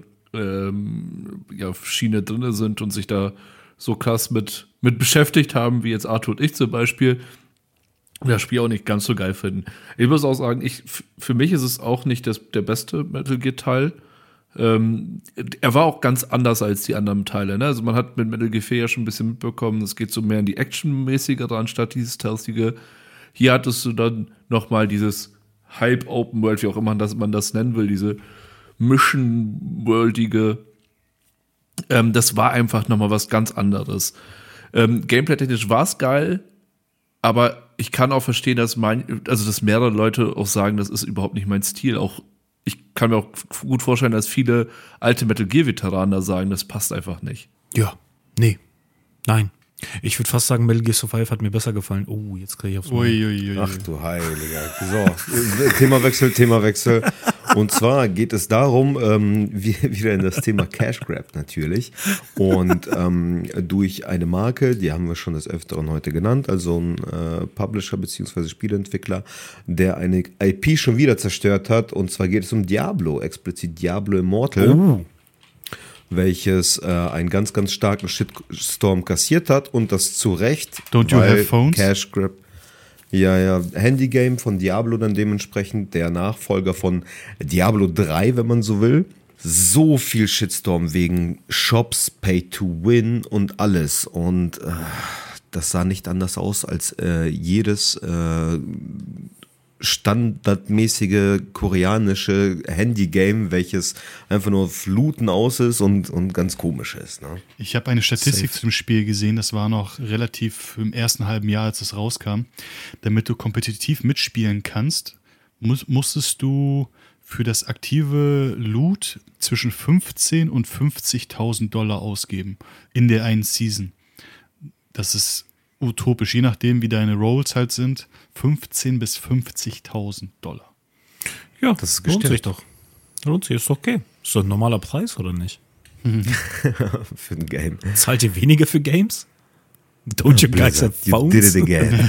ähm, ja, Schiene drin sind und sich da so krass mit, mit beschäftigt haben, wie jetzt Arthur und ich zum Beispiel, das Spiel auch nicht ganz so geil finden. Ich muss auch sagen, ich, f- für mich ist es auch nicht das, der beste Metal Gear Teil. Ähm, er war auch ganz anders als die anderen Teile, ne? Also man hat mit Metal Gear vier ja schon ein bisschen mitbekommen, es geht so mehr in die Actionmäßigere anstatt dieses Stealthige. Hier hattest du dann nochmal dieses Hype-Open World, wie auch immer das, man das nennen will, diese Mission-Worldige. Ähm, das war einfach nochmal was ganz anderes. Ähm, Gameplay-technisch war es geil, aber ich kann auch verstehen, dass mein, also dass mehrere Leute auch sagen, das ist überhaupt nicht mein Stil. Auch ich kann mir auch gut vorstellen, dass viele alte Metal Gear Veteranen da sagen, das passt einfach nicht. Ja, nee, nein. Ich würde fast sagen, Metal Gear Survive hat mir besser gefallen. Oh, jetzt kriege ich aufs Mal. Ach du Heiliger. So, Themawechsel, Themawechsel. Und zwar geht es darum, ähm, wieder in das Thema Cash Grab natürlich. Und ähm, durch eine Marke, die haben wir schon des Öfteren heute genannt, also ein äh, Publisher bzw. Spieleentwickler, der eine I P schon wieder zerstört hat. Und zwar geht es um Diablo, explizit Diablo Immortal. Oh. Welches äh, einen ganz, ganz starken Shitstorm kassiert hat und das zu Recht, Don't you have phones? Cash Grab, ja, ja, Handygame von Diablo dann dementsprechend, der Nachfolger von Diablo drei, wenn man so will. So viel Shitstorm wegen Shops, Pay to Win und alles und äh, das sah nicht anders aus als äh, jedes äh, standardmäßige koreanische Handygame, welches einfach nur Fluten aus ist und, und ganz komisch ist. Ne? Ich habe eine Statistik Safe. Zum Spiel gesehen, das war noch relativ im ersten halben Jahr, als es rauskam. Damit du kompetitiv mitspielen kannst, muss, musstest du für das aktive Loot zwischen fünfzehn und fünfzigtausend Dollar ausgeben in der einen Season. Das ist utopisch, je nachdem, wie deine Rolls halt sind, fünfzehn bis fünfzigtausend Dollar. Ja, das ist lohnt sich doch. Lohnt sich, ist doch okay. Ist doch ein normaler Preis, oder nicht? Für ein Game. Zahlt ihr weniger für Games? Don't you guys have phones? You did it again.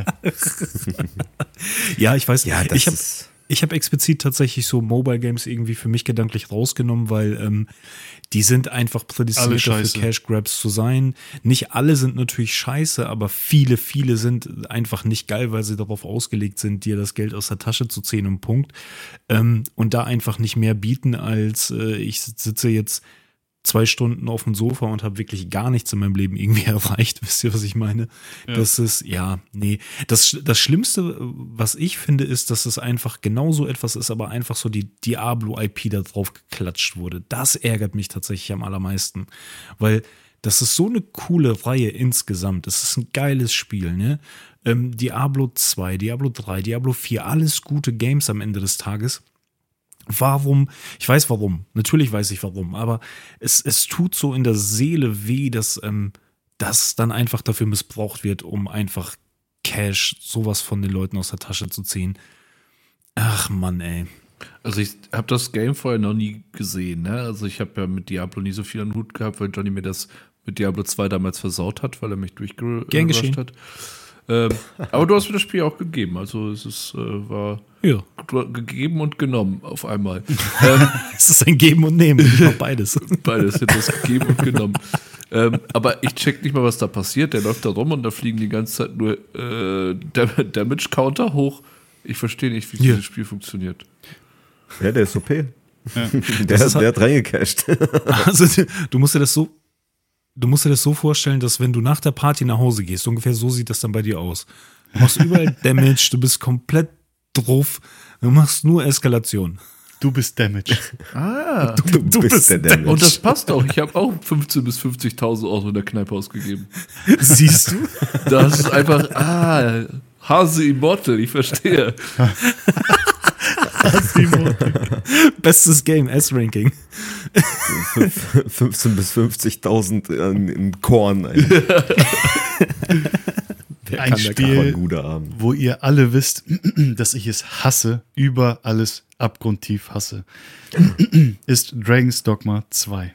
Ja, ich weiß. Ja, das ich habe ist ich hab explizit tatsächlich so Mobile Games irgendwie für mich gedanklich rausgenommen, weil ähm, die sind einfach prädestiniert für Cash Grabs zu sein. Nicht alle sind natürlich scheiße, aber viele, viele sind einfach nicht geil, weil sie darauf ausgelegt sind, dir das Geld aus der Tasche zu ziehen und Punkt. Ähm, und da einfach nicht mehr bieten, als äh, ich sitze jetzt zwei Stunden auf dem Sofa und habe wirklich gar nichts in meinem Leben irgendwie erreicht. Wisst ihr, was ich meine? Ja. Das ist, ja, nee. Das, das Schlimmste, was ich finde, ist, dass es einfach genauso etwas ist, aber einfach so die Diablo-I P da drauf geklatscht wurde. Das ärgert mich tatsächlich am allermeisten. Weil das ist so eine coole Reihe insgesamt. Das ist ein geiles Spiel, ne? Ähm, Diablo zwei, Diablo drei, Diablo vier, alles gute Games am Ende des Tages. Warum? Ich weiß warum. Natürlich weiß ich warum. Aber es, es tut so in der Seele weh, dass ähm, das dann einfach dafür missbraucht wird, um einfach Cash, sowas von den Leuten aus der Tasche zu ziehen. Ach Mann, ey. Also ich habe das Game vorher noch nie gesehen. Ne? Also ich habe ja mit Diablo nie so viel an den Hut gehabt, weil Johnny mir das mit Diablo zwei damals versaut hat, weil er mich durchgerusht hat. Ähm, aber du hast mir das Spiel auch gegeben. Also es ist, äh, war ja. gegeben und genommen auf einmal. ähm, es ist ein Geben und Nehmen. Ich mach beides. Beides, ich hab das gegeben und genommen. Ähm, aber ich check nicht mal, was da passiert. Der läuft da rum und da fliegen die ganze Zeit nur äh, Damage-Counter hoch. Ich verstehe nicht, wie ja. dieses Spiel funktioniert. Ja, der ist O P. Ja. Der, hat, der hat reingecasht. Also, du musst dir das so Du musst dir das so vorstellen, dass wenn du nach der Party nach Hause gehst, ungefähr so sieht das dann bei dir aus. Du machst überall Damage, du bist komplett drauf, du machst nur Eskalation. Du bist Damage. Ah, du, du, du bist, bist der Damage. Und das passt auch. Ich habe auch fünfzehntausend bis fünfzigtausend Euro in der Kneipe ausgegeben. Siehst du? Das ist einfach, ah, Hase Immortal, ich verstehe. Bestes Game, S-Ranking. fünfzehntausend bis fünfzigtausend in, in Korn. Ein Spiel, wo ihr alle wisst, dass ich es hasse, über alles abgrundtief hasse, ist Dragon's Dogma zwei.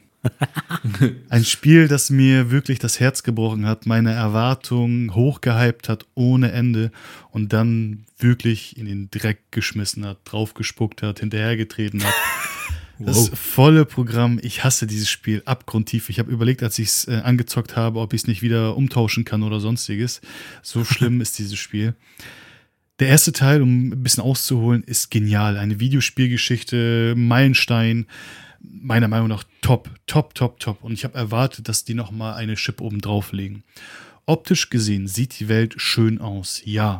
Ein Spiel, das mir wirklich das Herz gebrochen hat, meine Erwartungen hochgehypt hat ohne Ende und dann wirklich in den Dreck geschmissen hat, draufgespuckt hat, hinterhergetreten hat. Das wow. volle Programm, ich hasse dieses Spiel abgrundtief. Ich habe überlegt, als ich es äh, angezockt habe, ob ich es nicht wieder umtauschen kann oder sonstiges. So schlimm ist dieses Spiel. Der erste Teil, um ein bisschen auszuholen, ist genial. Eine Videospielgeschichte, Meilenstein, meiner Meinung nach top, top, top, top. Und ich habe erwartet, dass die nochmal eine Schippe oben drauflegen. Optisch gesehen sieht die Welt schön aus, ja.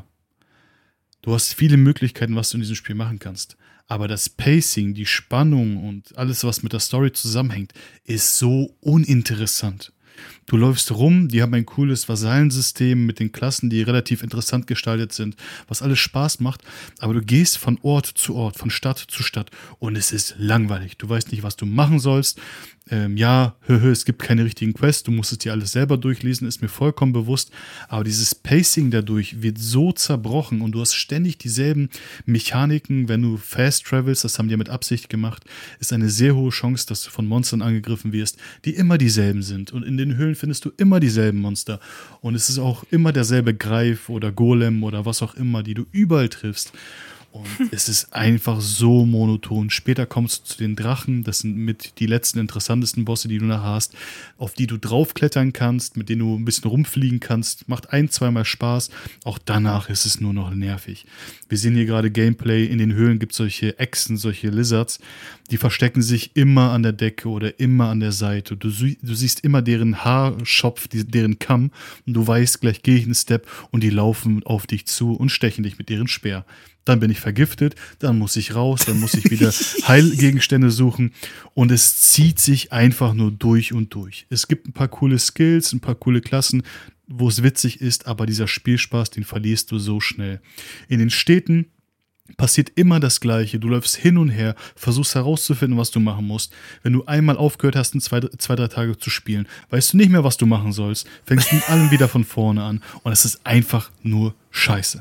Du hast viele Möglichkeiten, was du in diesem Spiel machen kannst. Aber das Pacing, die Spannung und alles, was mit der Story zusammenhängt, ist so uninteressant. Du läufst rum, die haben ein cooles Vasallensystem mit den Klassen, die relativ interessant gestaltet sind, was alles Spaß macht, aber du gehst von Ort zu Ort, von Stadt zu Stadt und es ist langweilig. Du weißt nicht, was du machen sollst. Ähm, ja, hö, hö, es gibt keine richtigen Quests, du musst es dir alles selber durchlesen, ist mir vollkommen bewusst, aber dieses Pacing dadurch wird so zerbrochen und du hast ständig dieselben Mechaniken, wenn du fast travelst, das haben die ja mit Absicht gemacht, ist eine sehr hohe Chance, dass du von Monstern angegriffen wirst, die immer dieselben sind und in den Höhlen findest du immer dieselben Monster und es ist auch immer derselbe Greif oder Golem oder was auch immer, die du überall triffst. Und es ist einfach so monoton. Später kommst du zu den Drachen. Das sind mit die letzten interessantesten Bosse, die du nachher hast, auf die du draufklettern kannst, mit denen du ein bisschen rumfliegen kannst. Macht ein-, zweimal Spaß. Auch danach ist es nur noch nervig. Wir sehen hier gerade Gameplay. In den Höhlen gibt es solche Echsen, solche Lizards. Die verstecken sich immer an der Decke oder immer an der Seite. Du, du siehst immer deren Haarschopf, die, deren Kamm. Und du weißt, gleich gehe ich einen Step und die laufen auf dich zu und stechen dich mit deren Speer. Dann bin ich vergiftet, dann muss ich raus, dann muss ich wieder Heilgegenstände suchen und es zieht sich einfach nur durch und durch. Es gibt ein paar coole Skills, ein paar coole Klassen, wo es witzig ist, aber dieser Spielspaß, den verlierst du so schnell. In den Städten passiert immer das Gleiche. Du läufst hin und her, versuchst herauszufinden, was du machen musst. Wenn du einmal aufgehört hast, in zwei, zwei, drei Tage zu spielen, weißt du nicht mehr, was du machen sollst, fängst mit allem wieder von vorne an und es ist einfach nur Scheiße.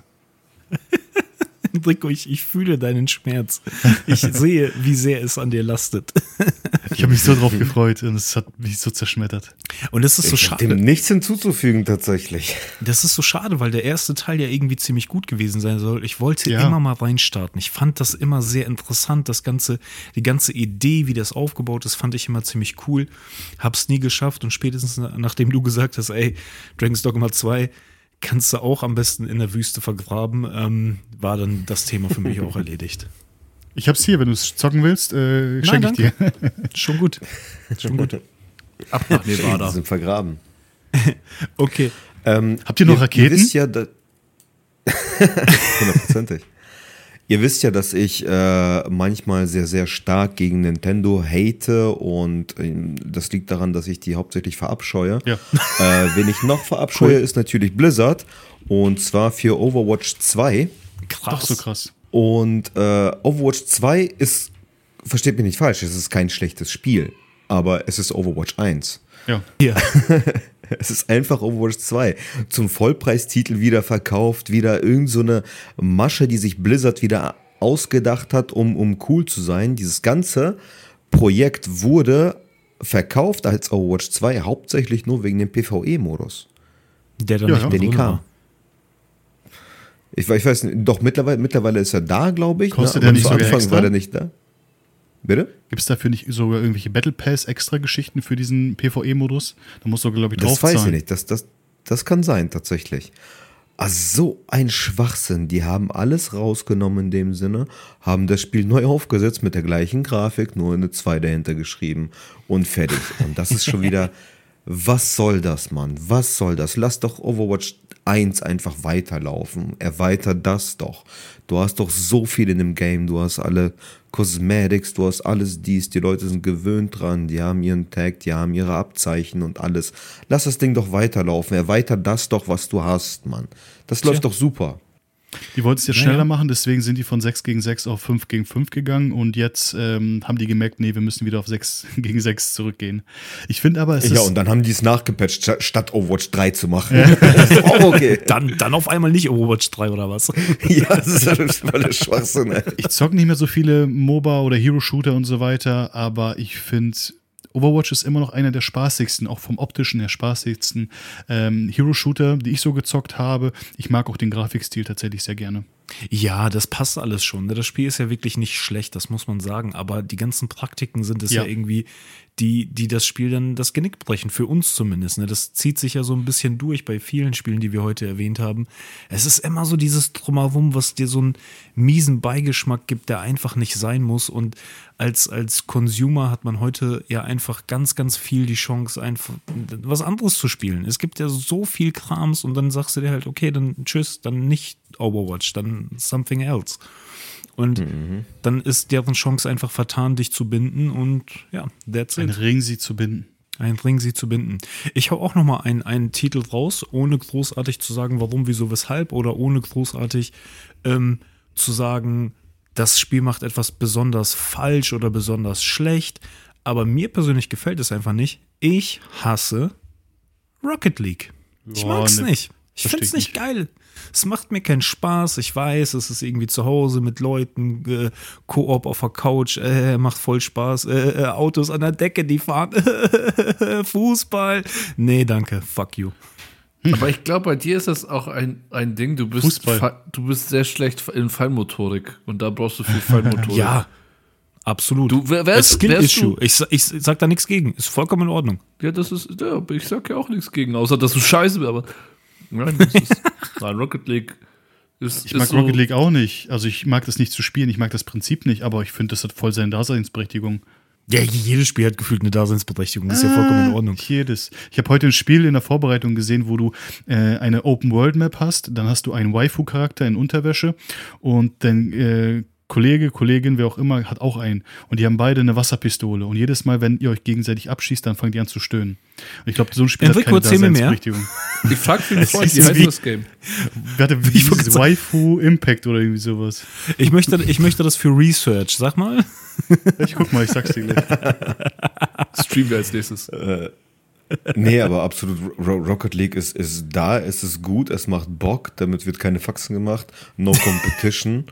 Rico, ich, ich fühle deinen Schmerz. Ich sehe, wie sehr es an dir lastet. Ich habe mich so drauf gefreut und es hat mich so zerschmettert. Und es ist so ich schade. Dem nichts hinzuzufügen tatsächlich. Das ist so schade, weil der erste Teil ja irgendwie ziemlich gut gewesen sein soll. Ich wollte ja. immer mal reinstarten. Ich fand das immer sehr interessant. Das ganze, die ganze Idee, wie das aufgebaut ist, fand ich immer ziemlich cool. Hab's nie geschafft und spätestens nachdem du gesagt hast, ey, Dragon's Dogma zwei kannst du auch am besten in der Wüste vergraben, ähm, war dann das Thema für mich auch erledigt. Ich hab's hier, wenn du es zocken willst, äh, schenke ich dir. Schon gut. Schon gut. Ab nach Nevada. Die sind vergraben. Okay. Ähm, Habt ihr noch ihr, Raketen? Ihr wisst ja, da hundertprozentig. Ihr wisst ja, dass ich äh, manchmal sehr, sehr stark gegen Nintendo hate und äh, das liegt daran, dass ich die hauptsächlich verabscheue. Ja. Äh, wen ich noch verabscheue, cool. ist natürlich Blizzard und zwar für Overwatch zwei. Krass. Doch so krass. Und äh, Overwatch zwei ist, versteht mich nicht falsch, es ist kein schlechtes Spiel, aber es ist Overwatch eins. Ja. Ja. Es ist einfach Overwatch zwei. Zum Vollpreistitel wieder verkauft, wieder irgend so eine Masche, die sich Blizzard wieder ausgedacht hat, um, um cool zu sein. Dieses ganze Projekt wurde verkauft als Overwatch zwei, hauptsächlich nur wegen dem PvE-Modus. Der dann ja, nicht der mehr nie drin kam. war. Ich, ich weiß nicht, doch mittlerweile, mittlerweile ist er da, glaube ich. Kostet ne? er nicht zu sogar Anfang extra? war der nicht da. Bitte? Gibt es dafür nicht sogar irgendwelche Battle Pass extra Geschichten für diesen PvE-Modus? Da musst du, glaube ich, drauf Das weiß zahlen. ich nicht. Das, das, das kann sein, tatsächlich. Also so ein Schwachsinn. Die haben alles rausgenommen in dem Sinne, haben das Spiel neu aufgesetzt mit der gleichen Grafik, nur eine zwei dahinter geschrieben und fertig. Und das ist schon wieder, was soll das, Mann? Was soll das? Lass doch Overwatch eins einfach weiterlaufen. Erweitert das doch. Du hast doch so viel in dem Game. Du hast alle Cosmetics, du hast alles dies. Die Leute sind gewöhnt dran. Die haben ihren Tag, die haben ihre Abzeichen und alles. Lass das Ding doch weiterlaufen. Erweitert das doch, was du hast, Mann. Das läuft Tja. doch super. Die wollten es jetzt Ja, schneller ja. machen, deswegen sind die von sechs gegen sechs auf fünf gegen fünf gegangen und jetzt ähm, haben die gemerkt, nee, wir müssen wieder auf sechs gegen sechs zurückgehen. Ich finde aber, es Ja, ist... und dann haben die es nachgepatcht, sta- statt Overwatch drei zu machen. Das ist auch okay. Dann, dann auf einmal nicht Overwatch drei oder was? Ja, das ist alles voll der Schwachsinn. Ey. Ich zocke nicht mehr so viele MOBA oder Hero-Shooter und so weiter, aber ich finde, Overwatch ist immer noch einer der spaßigsten, auch vom optischen her spaßigsten ähm, Hero-Shooter, die ich so gezockt habe. Ich mag auch den Grafikstil tatsächlich sehr gerne. Ja, das passt alles schon. ne? Das Spiel ist ja wirklich nicht schlecht, das muss man sagen. Aber die ganzen Praktiken sind es ja, Ja. irgendwie, die, die das Spiel dann das Genick brechen, für uns zumindest. Ne? Das zieht sich ja so ein bisschen durch bei vielen Spielen, die wir heute erwähnt haben. Es ist immer so dieses Drumherum, was dir so einen miesen Beigeschmack gibt, der einfach nicht sein muss. Und als, als Consumer hat man heute ja einfach ganz, ganz viel die Chance, einfach was anderes zu spielen. Es gibt ja so viel Krams und dann sagst du dir halt, okay, dann tschüss, dann nicht Overwatch, dann something else. Und Mhm. dann ist deren Chance einfach vertan, dich zu binden und ja, that's Ein it. Ring, sie zu binden. Ein Ring, sie zu binden. Ich hau auch noch mal einen, einen Titel raus, ohne großartig zu sagen, warum, wieso, weshalb oder ohne großartig ähm, zu sagen, das Spiel macht etwas besonders falsch oder besonders schlecht. Aber mir persönlich gefällt es einfach nicht. Ich hasse Rocket League. Ich Boah, mag's ne, nicht. Ich versteh find's ich nicht geil. Es macht mir keinen Spaß. Ich weiß, es ist irgendwie zu Hause mit Leuten, äh, Koop auf der Couch, äh, macht voll Spaß. Äh, äh, Autos an der Decke, die fahren. Fußball. Nee, danke. Fuck you. Aber ich glaube, bei dir ist das auch ein, ein Ding, du bist, Fußball. fa- du bist sehr schlecht in Fallmotorik und da brauchst du viel Fallmotorik. Ja, absolut. Du, wer, wer Als ist, wer ist Skill-Issue. du? Ich, ich sag da nichts gegen. Ist vollkommen in Ordnung. Ja, das ist, ja, ich sag ja auch nichts gegen, außer dass du scheiße bist, aber nein, das ist, nein, Rocket League ist, Ich ist mag so, Rocket League auch nicht. Also ich mag das nicht zu spielen, ich mag das Prinzip nicht, aber ich finde, das hat voll seine Daseinsberechtigung. Ja, jedes Spiel hat gefühlt eine Daseinsberechtigung. Das ist ja vollkommen in Ordnung. Nicht jedes. Ich habe heute ein Spiel in der Vorbereitung gesehen, wo du äh, eine Open-World-Map hast, dann hast du einen Waifu-Charakter in Unterwäsche und dein äh, Kollege, Kollegin, wer auch immer, hat auch einen. Und die haben beide eine Wasserpistole. Und jedes Mal, wenn ihr euch gegenseitig abschießt, dann fangen die an zu stöhnen. Und ich glaube, so ein Spiel Enrico, hat keine erzähl mir mehr. Daseinsberechtigung. Ich frag für einen Freund, ist wie heißt wie- das Game? Warte, wie Ich wollte hieß es? sagen- Waifu Impact oder irgendwie sowas. Ich möchte, ich möchte das für Research. Sag mal. Ich guck mal, ich sag's dir gleich. Streamen wir als nächstes. Nee, aber absolut, Ro- Rocket League ist, ist da, es ist gut, es macht Bock, damit wird keine Faxen gemacht, no competition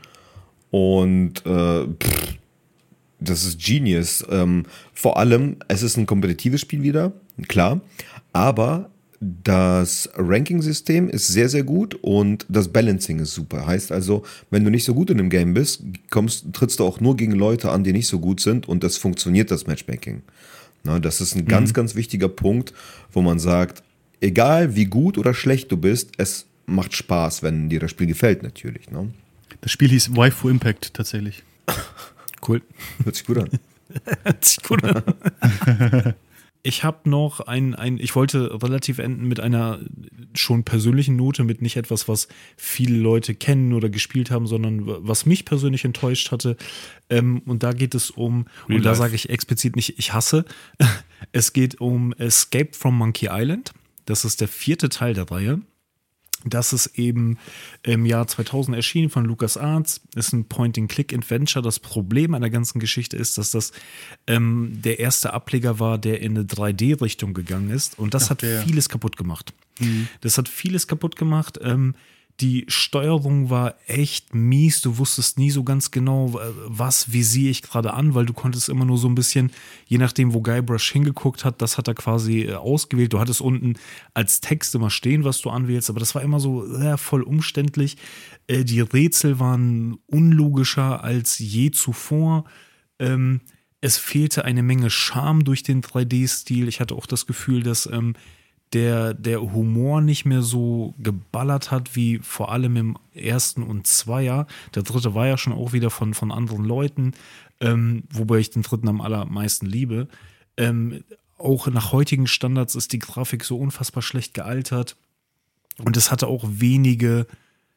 und äh, pff, das ist genius. Ähm, vor allem, es ist ein kompetitives Spiel wieder, klar, aber das Ranking-System ist sehr, sehr gut und das Balancing ist super. Heißt also, wenn du nicht so gut in dem Game bist, kommst, trittst du auch nur gegen Leute an, die nicht so gut sind und das funktioniert, das Matchmaking. Na, das ist ein ganz, ganz wichtiger Punkt, wo man sagt, egal wie gut oder schlecht du bist, es macht Spaß, wenn dir das Spiel gefällt natürlich. Ne? Das Spiel hieß Waifu Impact tatsächlich. Cool. Hört sich gut an. Hört sich gut an. Ich habe noch ein, ein, ich wollte relativ enden mit einer schon persönlichen Note, mit nicht etwas, was viele Leute kennen oder gespielt haben, sondern was mich persönlich enttäuscht hatte. Ähm, und da geht es um, Real und da life. sage ich explizit nicht, ich hasse, es geht um Escape from Monkey Island. Das ist der vierte Teil der Reihe. Das ist eben im Jahr zweitausend erschienen von LucasArts. Ist ein Point-and-Click-Adventure. Das Problem an der ganzen Geschichte ist, dass das ähm, der erste Ableger war, der in eine drei D-Richtung gegangen ist. Und das Ach, hat der. vieles kaputt gemacht. Das hat vieles kaputt gemacht. Ähm, Die Steuerung war echt mies. Du wusstest nie so ganz genau, was visiere ich gerade an, weil du konntest immer nur so ein bisschen, je nachdem, wo Guybrush hingeguckt hat, das hat er quasi ausgewählt. Du hattest unten als Text immer stehen, was du anwählst, aber das war immer so ja, voll umständlich. Die Rätsel waren unlogischer als je zuvor. Es fehlte eine Menge Charme durch den drei D-Stil. Ich hatte auch das Gefühl, dass Der, der Humor nicht mehr so geballert hat wie vor allem im ersten und Zweier. Der dritte war ja schon auch wieder von, von anderen Leuten, ähm, wobei ich den dritten am allermeisten liebe. Ähm, auch nach heutigen Standards ist die Grafik so unfassbar schlecht gealtert und es hatte auch wenige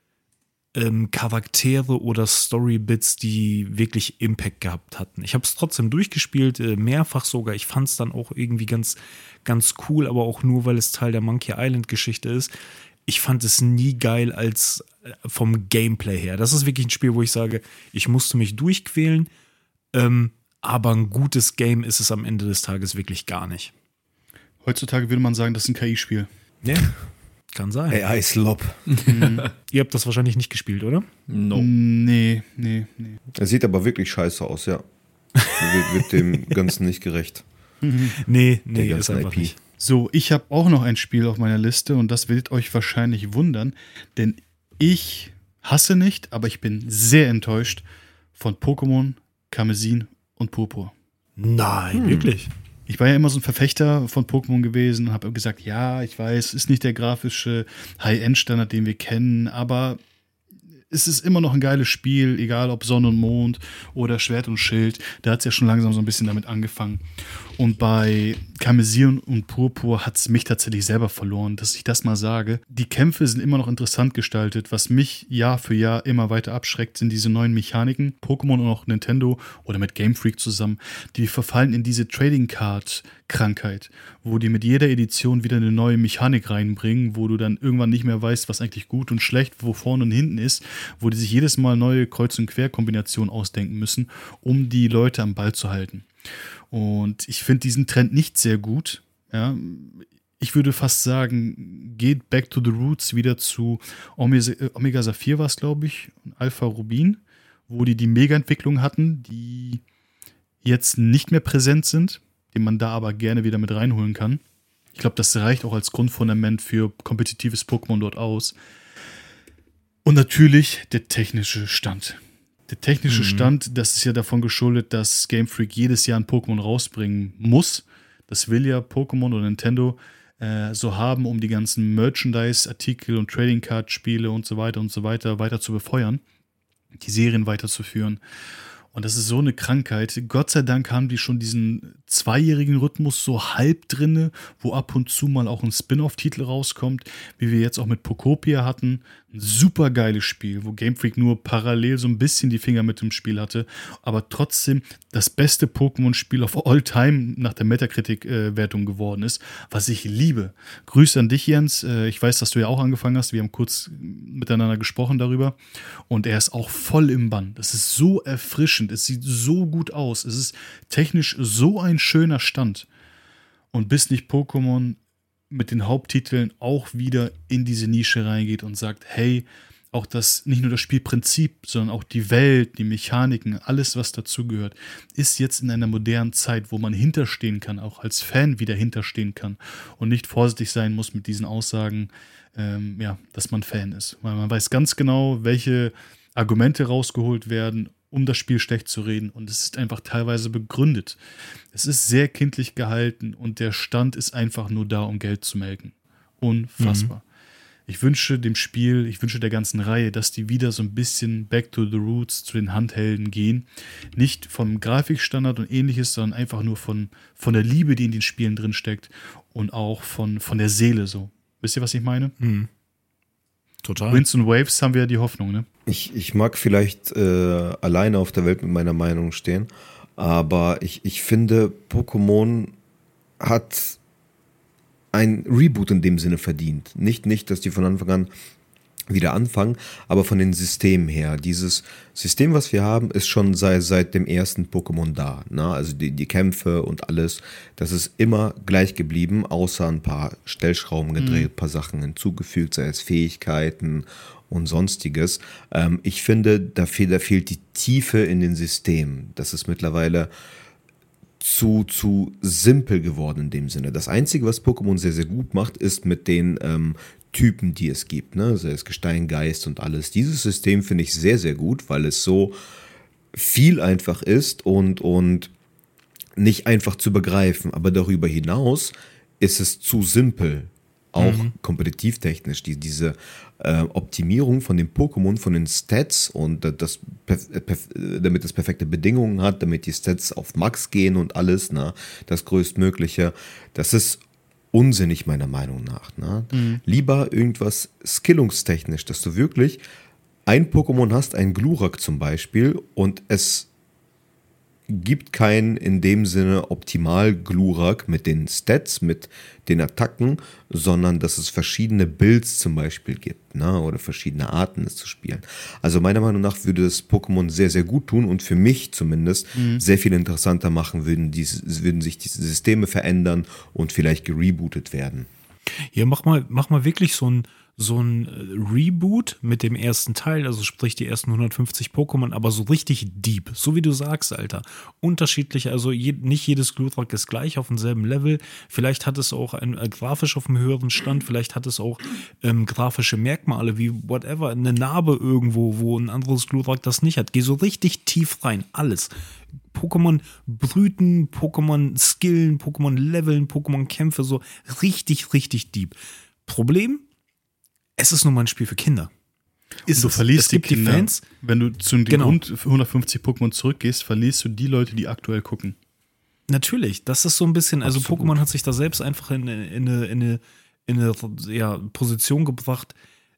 ähm, Charaktere oder Storybits, die wirklich Impact gehabt hatten. Ich habe es trotzdem durchgespielt, äh, mehrfach sogar. Ich fand es dann auch irgendwie ganz, ganz cool, aber auch nur, weil es Teil der Monkey Island-Geschichte ist. Ich fand es nie geil als äh, vom Gameplay her. Das ist wirklich ein Spiel, wo ich sage, ich musste mich durchquälen, ähm, aber ein gutes Game ist es am Ende des Tages wirklich gar nicht. Heutzutage würde man sagen, das ist ein K I-Spiel. Ja. Kann sein. A I-Slop. Mhm. Ihr habt das wahrscheinlich nicht gespielt, oder? No. Nee, nee, nee. Er sieht aber wirklich scheiße aus, ja. wird, wird dem Ganzen nicht gerecht. Nee, nee, ist einfach I P. nicht. So, ich habe auch noch ein Spiel auf meiner Liste und das wird euch wahrscheinlich wundern, denn ich hasse nicht, aber ich bin sehr enttäuscht von Pokémon, Karmesin und Purpur. Nein, hm. wirklich? Ich war ja immer so ein Verfechter von Pokémon gewesen und habe gesagt, ja, ich weiß, es ist nicht der grafische High-End-Standard, den wir kennen, aber es ist immer noch ein geiles Spiel, egal ob Sonne und Mond oder Schwert und Schild. Da hat es ja schon langsam so ein bisschen damit angefangen. Und bei Karmesin und Purpur hat es mich tatsächlich selber verloren, dass ich das mal sage. Die Kämpfe sind immer noch interessant gestaltet. Was mich Jahr für Jahr immer weiter abschreckt, sind diese neuen Mechaniken. Pokémon und auch Nintendo oder mit Game Freak zusammen, die verfallen in diese Trading Card Krankheit, wo die mit jeder Edition wieder eine neue Mechanik reinbringen, wo du dann irgendwann nicht mehr weißt, was eigentlich gut und schlecht, wo vorne und hinten ist, wo die sich jedes Mal neue Kreuz- und Querkombinationen ausdenken müssen, um die Leute am Ball zu halten. Und ich finde diesen Trend nicht sehr gut. Ja. Ich würde fast sagen, geht back to the roots wieder zu Omega Saphir war es, glaube ich, und Alpha Rubin, wo die die Mega-Entwicklung hatten, die jetzt nicht mehr präsent sind, den man da aber gerne wieder mit reinholen kann. Ich glaube, das reicht auch als Grundfundament für kompetitives Pokémon dort aus. Und natürlich der technische Stand. Der technische mhm. Stand, das ist ja davon geschuldet, dass Game Freak jedes Jahr ein Pokémon rausbringen muss. Das will ja Pokémon oder Nintendo äh, so haben, um die ganzen Merchandise-Artikel und Trading-Card-Spiele und so weiter und so weiter weiter zu befeuern, die Serien weiterzuführen. Und das ist so eine Krankheit. Gott sei Dank haben die schon diesen zweijährigen Rhythmus so halb drinne, wo ab und zu mal auch ein Spin-off-Titel rauskommt, wie wir jetzt auch mit Pokopia hatten. Ein super geiles Spiel, wo Game Freak nur parallel so ein bisschen die Finger mit dem Spiel hatte, aber trotzdem das beste Pokémon-Spiel of all time nach der Metacritic-Wertung geworden ist, was ich liebe. Grüße an dich, Jens. Ich weiß, dass du ja auch angefangen hast. Wir haben kurz miteinander gesprochen darüber. Und er ist auch voll im Bann. Das ist so erfrischend. Es sieht so gut aus. Es ist technisch so ein schöner Stand. Und bis nicht Pokémon mit den Haupttiteln auch wieder in diese Nische reingeht und sagt, hey, auch das, nicht nur das Spielprinzip, sondern auch die Welt, die Mechaniken, alles, was dazugehört, ist jetzt in einer modernen Zeit, wo man hinterstehen kann, auch als Fan wieder hinterstehen kann und nicht vorsichtig sein muss mit diesen Aussagen, ähm, ja, dass man Fan ist. Weil man weiß ganz genau, welche Argumente rausgeholt werden, um das Spiel schlecht zu reden, und es ist einfach teilweise begründet. Es ist sehr kindlich gehalten und der Stand ist einfach nur da, um Geld zu melken. Unfassbar. Mhm. Ich wünsche dem Spiel, ich wünsche der ganzen Reihe, dass die wieder so ein bisschen back to the roots zu den Handhelden gehen. Nicht vom Grafikstandard und ähnliches, sondern einfach nur von, von der Liebe, die in den Spielen drin steckt und auch von, von der Seele so. Wisst ihr, was ich meine? Mhm. Total. Winds und Waves haben wir ja die Hoffnung, ne? Ich, ich mag vielleicht äh, alleine auf der Welt mit meiner Meinung stehen, aber ich, ich finde, Pokémon hat ein Reboot in dem Sinne verdient. Nicht, nicht, dass die von Anfang an wieder anfangen, aber von den Systemen her. Dieses System, was wir haben, ist schon seit, seit dem ersten Pokémon da. Ne? Also die, die Kämpfe und alles, das ist immer gleich geblieben, außer ein paar Stellschrauben gedreht, ein mhm. paar Sachen hinzugefügt, sei es Fähigkeiten und sonstiges. Ähm, ich finde, da, fehl, da fehlt die Tiefe in den Systemen. Das ist mittlerweile zu, zu simpel geworden in dem Sinne. Das Einzige, was Pokémon sehr, sehr gut macht, ist mit den ähm, Typen, die es gibt, ne? Sei es Gestein, Geist und alles. Dieses System finde ich sehr, sehr gut, weil es so viel einfach ist und, und nicht einfach zu begreifen. Aber darüber hinaus ist es zu simpel, auch mhm. kompetitivtechnisch. Die, diese äh, Optimierung von den Pokémon, von den Stats und das, damit es perfekte Bedingungen hat, damit die Stats auf Max gehen und alles, na, das Größtmögliche, das ist unsinnig meiner Meinung nach. Ne? Mhm. Lieber irgendwas skillungstechnisch, dass du wirklich ein Pokémon hast, ein Glurak zum Beispiel, und es gibt keinen in dem Sinne optimal Glurak mit den Stats, mit den Attacken, sondern dass es verschiedene Builds zum Beispiel gibt, ne? Oder verschiedene Arten, es zu spielen. Also meiner Meinung nach würde das Pokémon sehr, sehr gut tun und für mich zumindest mhm. sehr viel interessanter machen, würden, diese, würden sich diese Systeme verändern und vielleicht gerebootet werden. Ja, mach mal, mach mal wirklich so ein so ein Reboot mit dem ersten Teil, also sprich die ersten hundertfünfzig Pokémon, aber so richtig deep, so wie du sagst, Alter. Unterschiedlich, also je, nicht jedes Glurak ist gleich auf demselben Level. Vielleicht hat es auch ein, äh, grafisch auf einem höheren Stand, vielleicht hat es auch ähm, grafische Merkmale wie whatever, eine Narbe irgendwo, wo ein anderes Glurak das nicht hat. Geh so richtig tief rein, alles. Pokémon brüten, Pokémon skillen, Pokémon leveln, Pokémon Kämpfe, so richtig, richtig deep. Problem? Es ist nun mal ein Spiel für Kinder. Ist du es. verlierst es gibt die Kinder. Fans. Wenn du zu den genau. Grund hundertfünfzig Pokémon zurückgehst, verlierst du die Leute, die aktuell gucken. Natürlich, das ist so ein bisschen, also Absolut. Pokémon hat sich da selbst einfach in, in, eine, in eine, in eine ja, Position gebracht,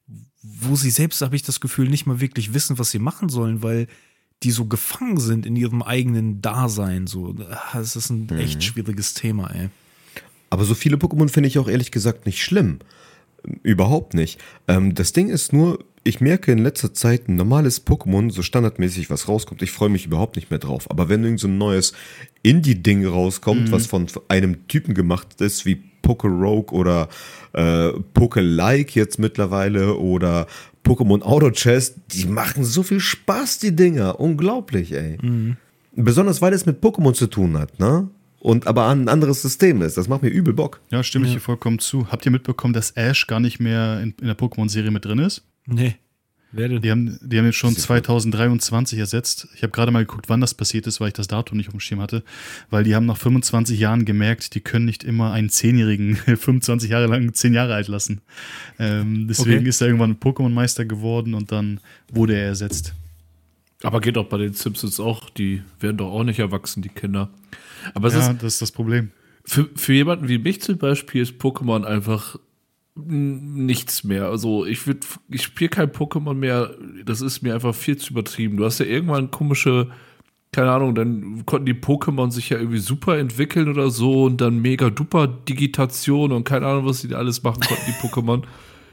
wo sie selbst, habe ich das Gefühl, nicht mal wirklich wissen, was sie machen sollen, weil die so gefangen sind in ihrem eigenen Dasein. So. Das ist ein mhm. echt schwieriges Thema, ey. Aber so viele Pokémon finde ich auch ehrlich gesagt nicht schlimm. Überhaupt nicht. Ähm, das Ding ist nur, ich merke in letzter Zeit ein normales Pokémon, so standardmäßig was rauskommt, ich freue mich überhaupt nicht mehr drauf. Aber wenn irgend so ein neues Indie-Ding rauskommt, mhm. was von einem Typen gemacht ist, wie Poké-Rogue oder äh, Poké-like jetzt mittlerweile oder Pokémon Auto-Chess, die machen so viel Spaß, die Dinger. Unglaublich, ey. Mhm. Besonders, weil es mit Pokémon zu tun hat, ne? Und aber ein anderes System ist. Das macht mir übel Bock. Ja, stimme ich ja. dir vollkommen zu. Habt ihr mitbekommen, dass Ash gar nicht mehr in, in der Pokémon-Serie mit drin ist? Nee. Wer denn? Die haben, die haben jetzt schon zwanzig dreiundzwanzig ersetzt. Ich habe gerade mal geguckt, wann das passiert ist, weil ich das Datum nicht auf dem Schirm hatte. Weil die haben nach fünfundzwanzig Jahren gemerkt, die können nicht immer einen Zehnjährigen fünfundzwanzig Jahre lang zehn Jahre alt lassen. Ähm, deswegen okay. ist er irgendwann ein Pokémon-Meister geworden und dann wurde er ersetzt. Aber geht auch bei den Simpsons auch. Die werden doch auch nicht erwachsen, die Kinder. Aber es ja, ist, das ist das Problem. Für, für jemanden wie mich zum Beispiel ist Pokémon einfach nichts mehr. Also ich würde, ich spiele kein Pokémon mehr, das ist mir einfach viel zu übertrieben. Du hast ja irgendwann komische, keine Ahnung, dann konnten die Pokémon sich ja irgendwie super entwickeln oder so und dann mega duper Digitation und keine Ahnung, was sie da alles machen konnten, die Pokémon.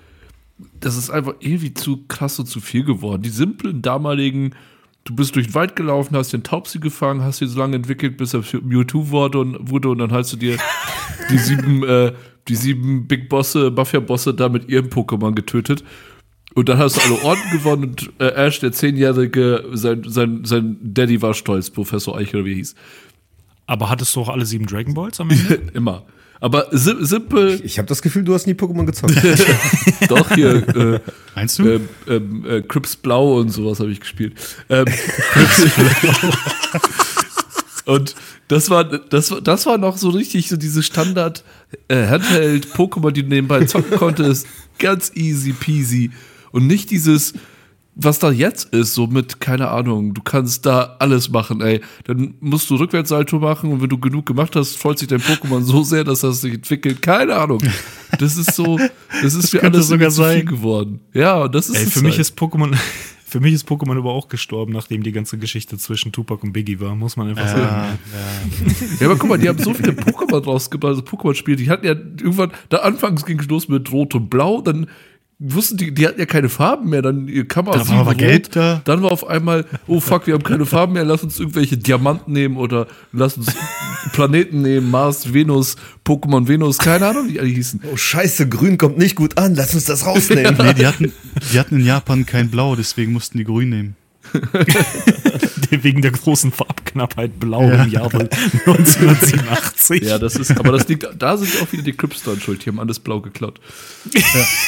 Das ist einfach irgendwie zu krass und zu viel geworden. Die simplen damaligen, du bist durch den Wald gelaufen, hast den Taubsi gefangen, hast ihn so lange entwickelt, bis er Mewtwo wurde und, wurde, und dann hast du dir die sieben, äh, die sieben Big Bosse, Mafia-Bosse da mit ihrem Pokémon getötet. Und dann hast du alle Orden gewonnen und äh, Ash, der Zehnjährige, sein, sein, sein Daddy war stolz, Professor Eichel, wie er hieß. Aber hattest du auch alle sieben Dragon Balls am Ende? Immer. Aber sim- simpel. Ich, ich habe das Gefühl, du hast nie Pokémon gezockt. Doch, hier. Äh, Meinst du? Ähm, ähm, äh, Crips Blau und sowas habe ich gespielt. Ähm, Crips Blau. Und das war, das, war, das war noch so richtig so diese Standard äh, Handheld-Pokémon, die du nebenbei zocken konntest. Ganz easy peasy. Und nicht dieses, was da jetzt ist, so mit, keine Ahnung, du kannst da alles machen, ey. Dann musst du Rückwärtssalto machen und wenn du genug gemacht hast, freut sich dein Pokémon so sehr, dass das sich entwickelt. Keine Ahnung. Das ist so, das ist für alles sogar zu viel geworden. Ja, das ist ey, es für halt. mich ist Pokémon, für mich ist Pokémon aber auch gestorben, nachdem die ganze Geschichte zwischen Tupac und Biggie war, muss man einfach ja, sagen. Ja. ja, aber guck mal, die haben so viele Pokémon rausgebracht, also Pokémon-Spiele, die hatten ja irgendwann, da anfangs ging es los mit Rot und Blau, dann wussten die, die hatten ja keine Farben mehr, dann ihr Kamera Da war aber Geld da. Dann war auf einmal, oh fuck, wir haben keine Farben mehr, lass uns irgendwelche Diamanten nehmen oder lass uns Planeten nehmen, Mars, Venus, Pokémon Venus, keine Ahnung, wie die alle hießen. Oh scheiße, grün kommt nicht gut an, lass uns das rausnehmen. Nee, die hatten, die hatten in Japan kein Blau, deswegen mussten die grün nehmen. Wegen der großen Farbknappheit blau ja. im Jahr neunzehnhundertsiebenundachtzig. Ja, das ist, aber das liegt, da sind auch wieder die Crips dran schuld, die haben alles blau geklaut. Ja.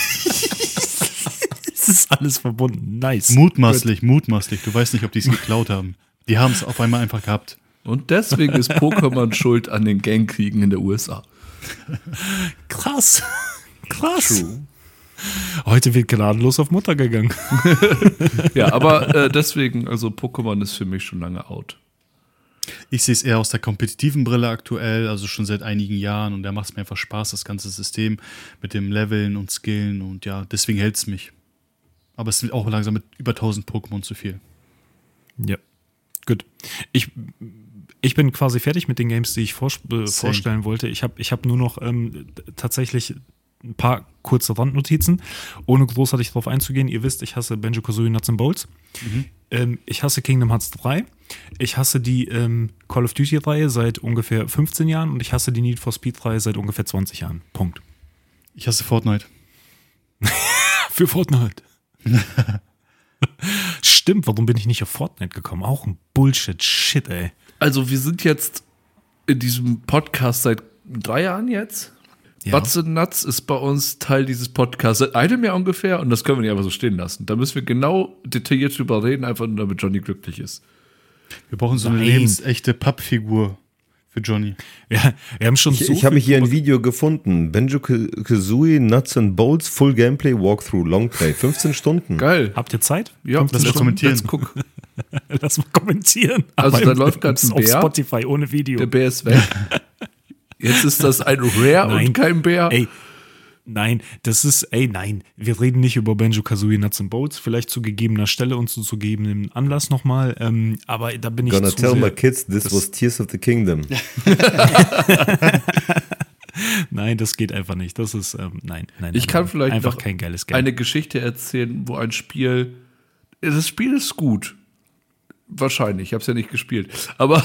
Es ist alles verbunden, nice. Mutmaßlich, mutmaßlich, du weißt nicht, ob die es geklaut haben. Die haben es auf einmal einfach gehabt. Und deswegen ist Pokémon schuld an den Gangkriegen in der U S A. Krass, krass. True. Heute wird gnadenlos auf Mutter gegangen. Ja, aber äh, deswegen, also Pokémon ist für mich schon lange out. Ich sehe es eher aus der kompetitiven Brille aktuell, also schon seit einigen Jahren und da macht es mir einfach Spaß, das ganze System mit dem Leveln und Skillen und ja, deswegen hält es mich. Aber es sind auch langsam mit über tausend Pokémon zu viel. Ja, gut. Ich, ich bin quasi fertig mit den Games, die ich vor, äh, vorstellen wollte. Ich habe ich hab nur noch ähm, tatsächlich ein paar kurze Randnotizen, ohne großartig drauf einzugehen. Ihr wisst, ich hasse Banjo-Kazooie Nuts and Bolts. Mhm. Ähm, ich hasse Kingdom Hearts drei. Ich hasse die ähm, Call of Duty-Reihe seit ungefähr fünfzehn Jahren und ich hasse die Need for Speed-Reihe seit ungefähr zwanzig Jahren. Punkt. Ich hasse Fortnite. Für Fortnite. Stimmt, warum bin ich nicht auf Fortnite gekommen? Auch ein Bullshit-Shit, ey. Also wir sind jetzt in diesem Podcast seit drei Jahren jetzt. Ja. Butts and Nuts ist bei uns Teil dieses Podcasts seit einem Jahr ungefähr und das können wir nicht einfach so stehen lassen. Da müssen wir genau detailliert drüber reden, einfach nur damit Johnny glücklich ist. Wir brauchen so eine Nein. lebensechte Pappfigur für Johnny. Ja, wir haben schon ich so ich habe hier ein Video gefunden. Banjo-Kazooie Nuts and Bolts Full Gameplay Walkthrough Longplay. fünfzehn Stunden. Geil. Habt ihr Zeit? Ja, lass mal kommentieren. Let's guck. Lass mal kommentieren. Also da läuft gerade ein Bär. Auf Spotify ohne Video. Der Bär ist weg. Jetzt ist das ein Rare nein. und kein Bär. Ey, nein, das ist, ey, nein. Wir reden nicht über Banjo-Kazooie Nuts and Bolts, vielleicht zu gegebener Stelle und zu, zu gegebenem Anlass nochmal. Ähm, aber da bin ich Gonna zu tell sehr, my kids this was Tears of the Kingdom. Nein, das geht einfach nicht. Das ist, ähm, nein, nein. Ich nein, kann nein. vielleicht einfach noch kein geiles Game. eine Geschichte erzählen, wo ein Spiel, das Spiel ist gut. Wahrscheinlich, ich habe es ja nicht gespielt. Aber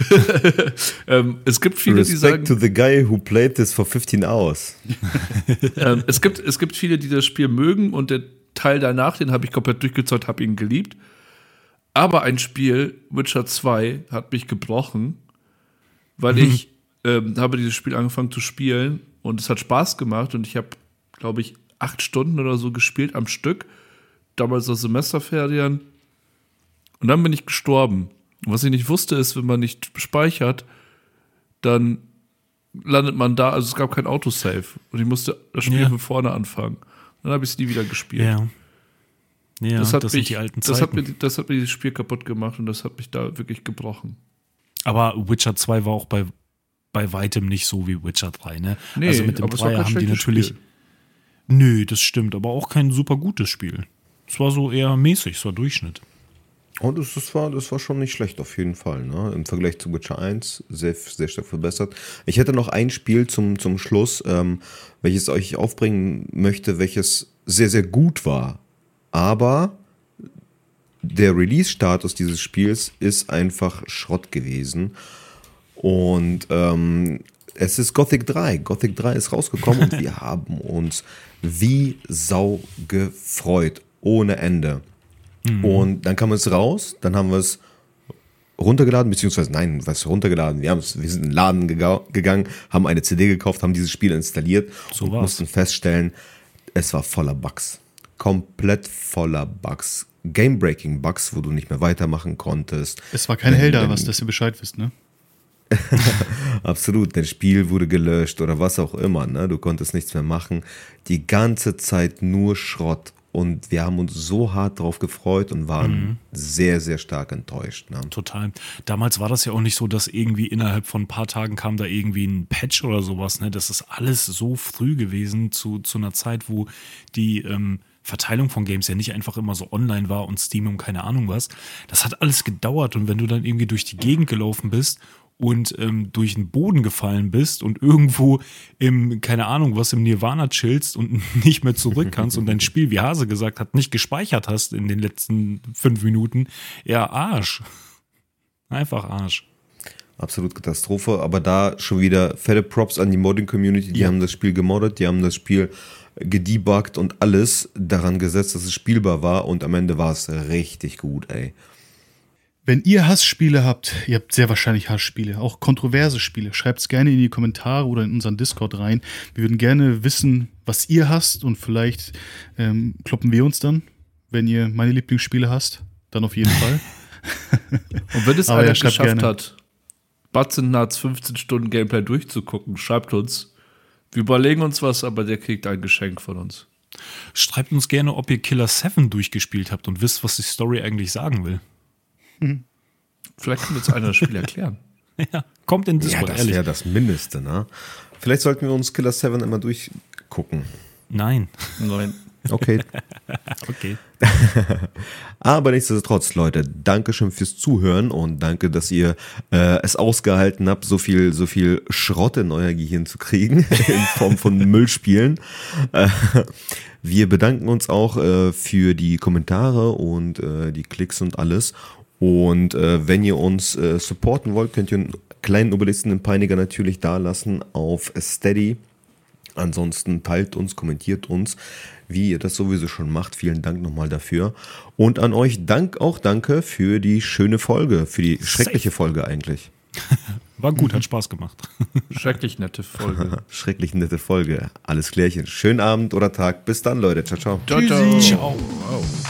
ähm, es gibt viele, Respect die sagen... to the guy who played this for fifteen hours. ähm, es, gibt, es gibt viele, die das Spiel mögen und der Teil danach, den habe ich komplett durchgezockt, habe ihn geliebt. Aber ein Spiel, Witcher zwei, hat mich gebrochen, weil ich ähm, habe dieses Spiel angefangen zu spielen und es hat Spaß gemacht und ich habe, glaube ich, acht Stunden oder so gespielt am Stück, damals aus Semesterferien. Und dann bin ich gestorben. Und was ich nicht wusste, ist, wenn man nicht speichert, dann landet man da, also es gab kein Autosave. Und ich musste das Spiel ja. von vorne anfangen. Dann habe ich es nie wieder gespielt. Ja, ja das, hat das mich, sind die alten das Zeiten. hat, mir, das hat mir dieses Spiel kaputt gemacht und das hat mich da wirklich gebrochen. Aber Witcher zwei war auch bei, bei weitem nicht so wie Witcher drei, ne? Nee, also mit dem aber es war Dreier kein haben die natürlich... Spiel. Nö, das stimmt, aber auch kein super gutes Spiel. Es war so eher mäßig, es war Durchschnitt. Und das, das, war, das war schon nicht schlecht auf jeden Fall. Ne? Im Vergleich zu Witcher eins sehr, sehr stark verbessert. Ich hätte noch ein Spiel zum, zum Schluss, ähm, welches euch aufbringen möchte, welches sehr, sehr gut war. Aber der Release-Status dieses Spiels ist einfach Schrott gewesen. Und ähm, es ist Gothic drei. Gothic drei ist rausgekommen und wir haben uns wie Sau gefreut. Ohne Ende. Und dann kam es raus, dann haben wir es runtergeladen, beziehungsweise nein, was runtergeladen, wir, wir sind in den Laden gega- gegangen, haben eine C D gekauft, haben dieses Spiel installiert so und war's. mussten feststellen, es war voller Bugs. Komplett voller Bugs. Game-Breaking Bugs, wo du nicht mehr weitermachen konntest. Es war kein Wenn- Helder, wenn- was, dass ihr Bescheid wisst, ne? Absolut, dein Spiel wurde gelöscht oder was auch immer, ne? Du konntest nichts mehr machen. Die ganze Zeit nur Schrott. Und wir haben uns so hart drauf gefreut und waren mhm. sehr, sehr stark enttäuscht. Ne? Total. Damals war das ja auch nicht so, dass irgendwie innerhalb von ein paar Tagen kam da irgendwie ein Patch oder sowas. Ne? Das ist alles so früh gewesen zu, zu einer Zeit, wo die ähm, Verteilung von Games ja nicht einfach immer so online war und Steam und keine Ahnung was. Das hat alles gedauert und wenn du dann irgendwie durch die Gegend gelaufen bist und ähm, durch den Boden gefallen bist und irgendwo im, keine Ahnung, was im Nirvana chillst und nicht mehr zurück kannst und dein Spiel, wie Hase gesagt hat, nicht gespeichert hast in den letzten fünf Minuten, ja, Arsch. Einfach Arsch. Absolut Katastrophe, aber da schon wieder fette Props an die Modding-Community, die ja. haben das Spiel gemoddet, die haben das Spiel gedebuggt und alles daran gesetzt, dass es spielbar war und am Ende war es richtig gut, ey. Wenn ihr Hassspiele habt, ihr habt sehr wahrscheinlich Hassspiele, auch kontroverse Spiele, schreibt es gerne in die Kommentare oder in unseren Discord rein. Wir würden gerne wissen, was ihr hasst und vielleicht ähm, kloppen wir uns dann, wenn ihr meine Lieblingsspiele hasst, dann auf jeden Fall. Und wenn es einer ja, geschafft gerne. hat, Batzenarts fünfzehn Stunden Gameplay durchzugucken, schreibt uns. Wir überlegen uns was, aber der kriegt ein Geschenk von uns. Schreibt uns gerne, ob ihr Killer seven durchgespielt habt und wisst, was die Story eigentlich sagen will. Hm. Vielleicht kann jetzt einer das Spiel erklären. Ja, kommt in Discord, ja, das wäre das Mindeste, ne? Vielleicht sollten wir uns Killer seven immer durchgucken. Nein. Nein. Okay. Okay. Aber nichtsdestotrotz, Leute, danke schön fürs Zuhören und danke, dass ihr äh, es ausgehalten habt, so viel, so viel Schrott in euer Gehirn zu kriegen, in Form von Müllspielen. Äh, wir bedanken uns auch äh, für die Kommentare und äh, die Klicks und alles. Und äh, wenn ihr uns äh, supporten wollt, könnt ihr einen kleinen Obelisken im Peiniger natürlich da lassen auf Steady. Ansonsten teilt uns, kommentiert uns, wie ihr das sowieso schon macht. Vielen Dank nochmal dafür. Und an euch Dank auch danke für die schöne Folge, für die schreckliche Safe. Folge eigentlich. War gut, hat Spaß gemacht. Schrecklich nette Folge. Schrecklich nette Folge. Alles klärchen. Schönen Abend oder Tag. Bis dann, Leute. Ciao, ciao. Ciao, ciao. Ciao. Wow.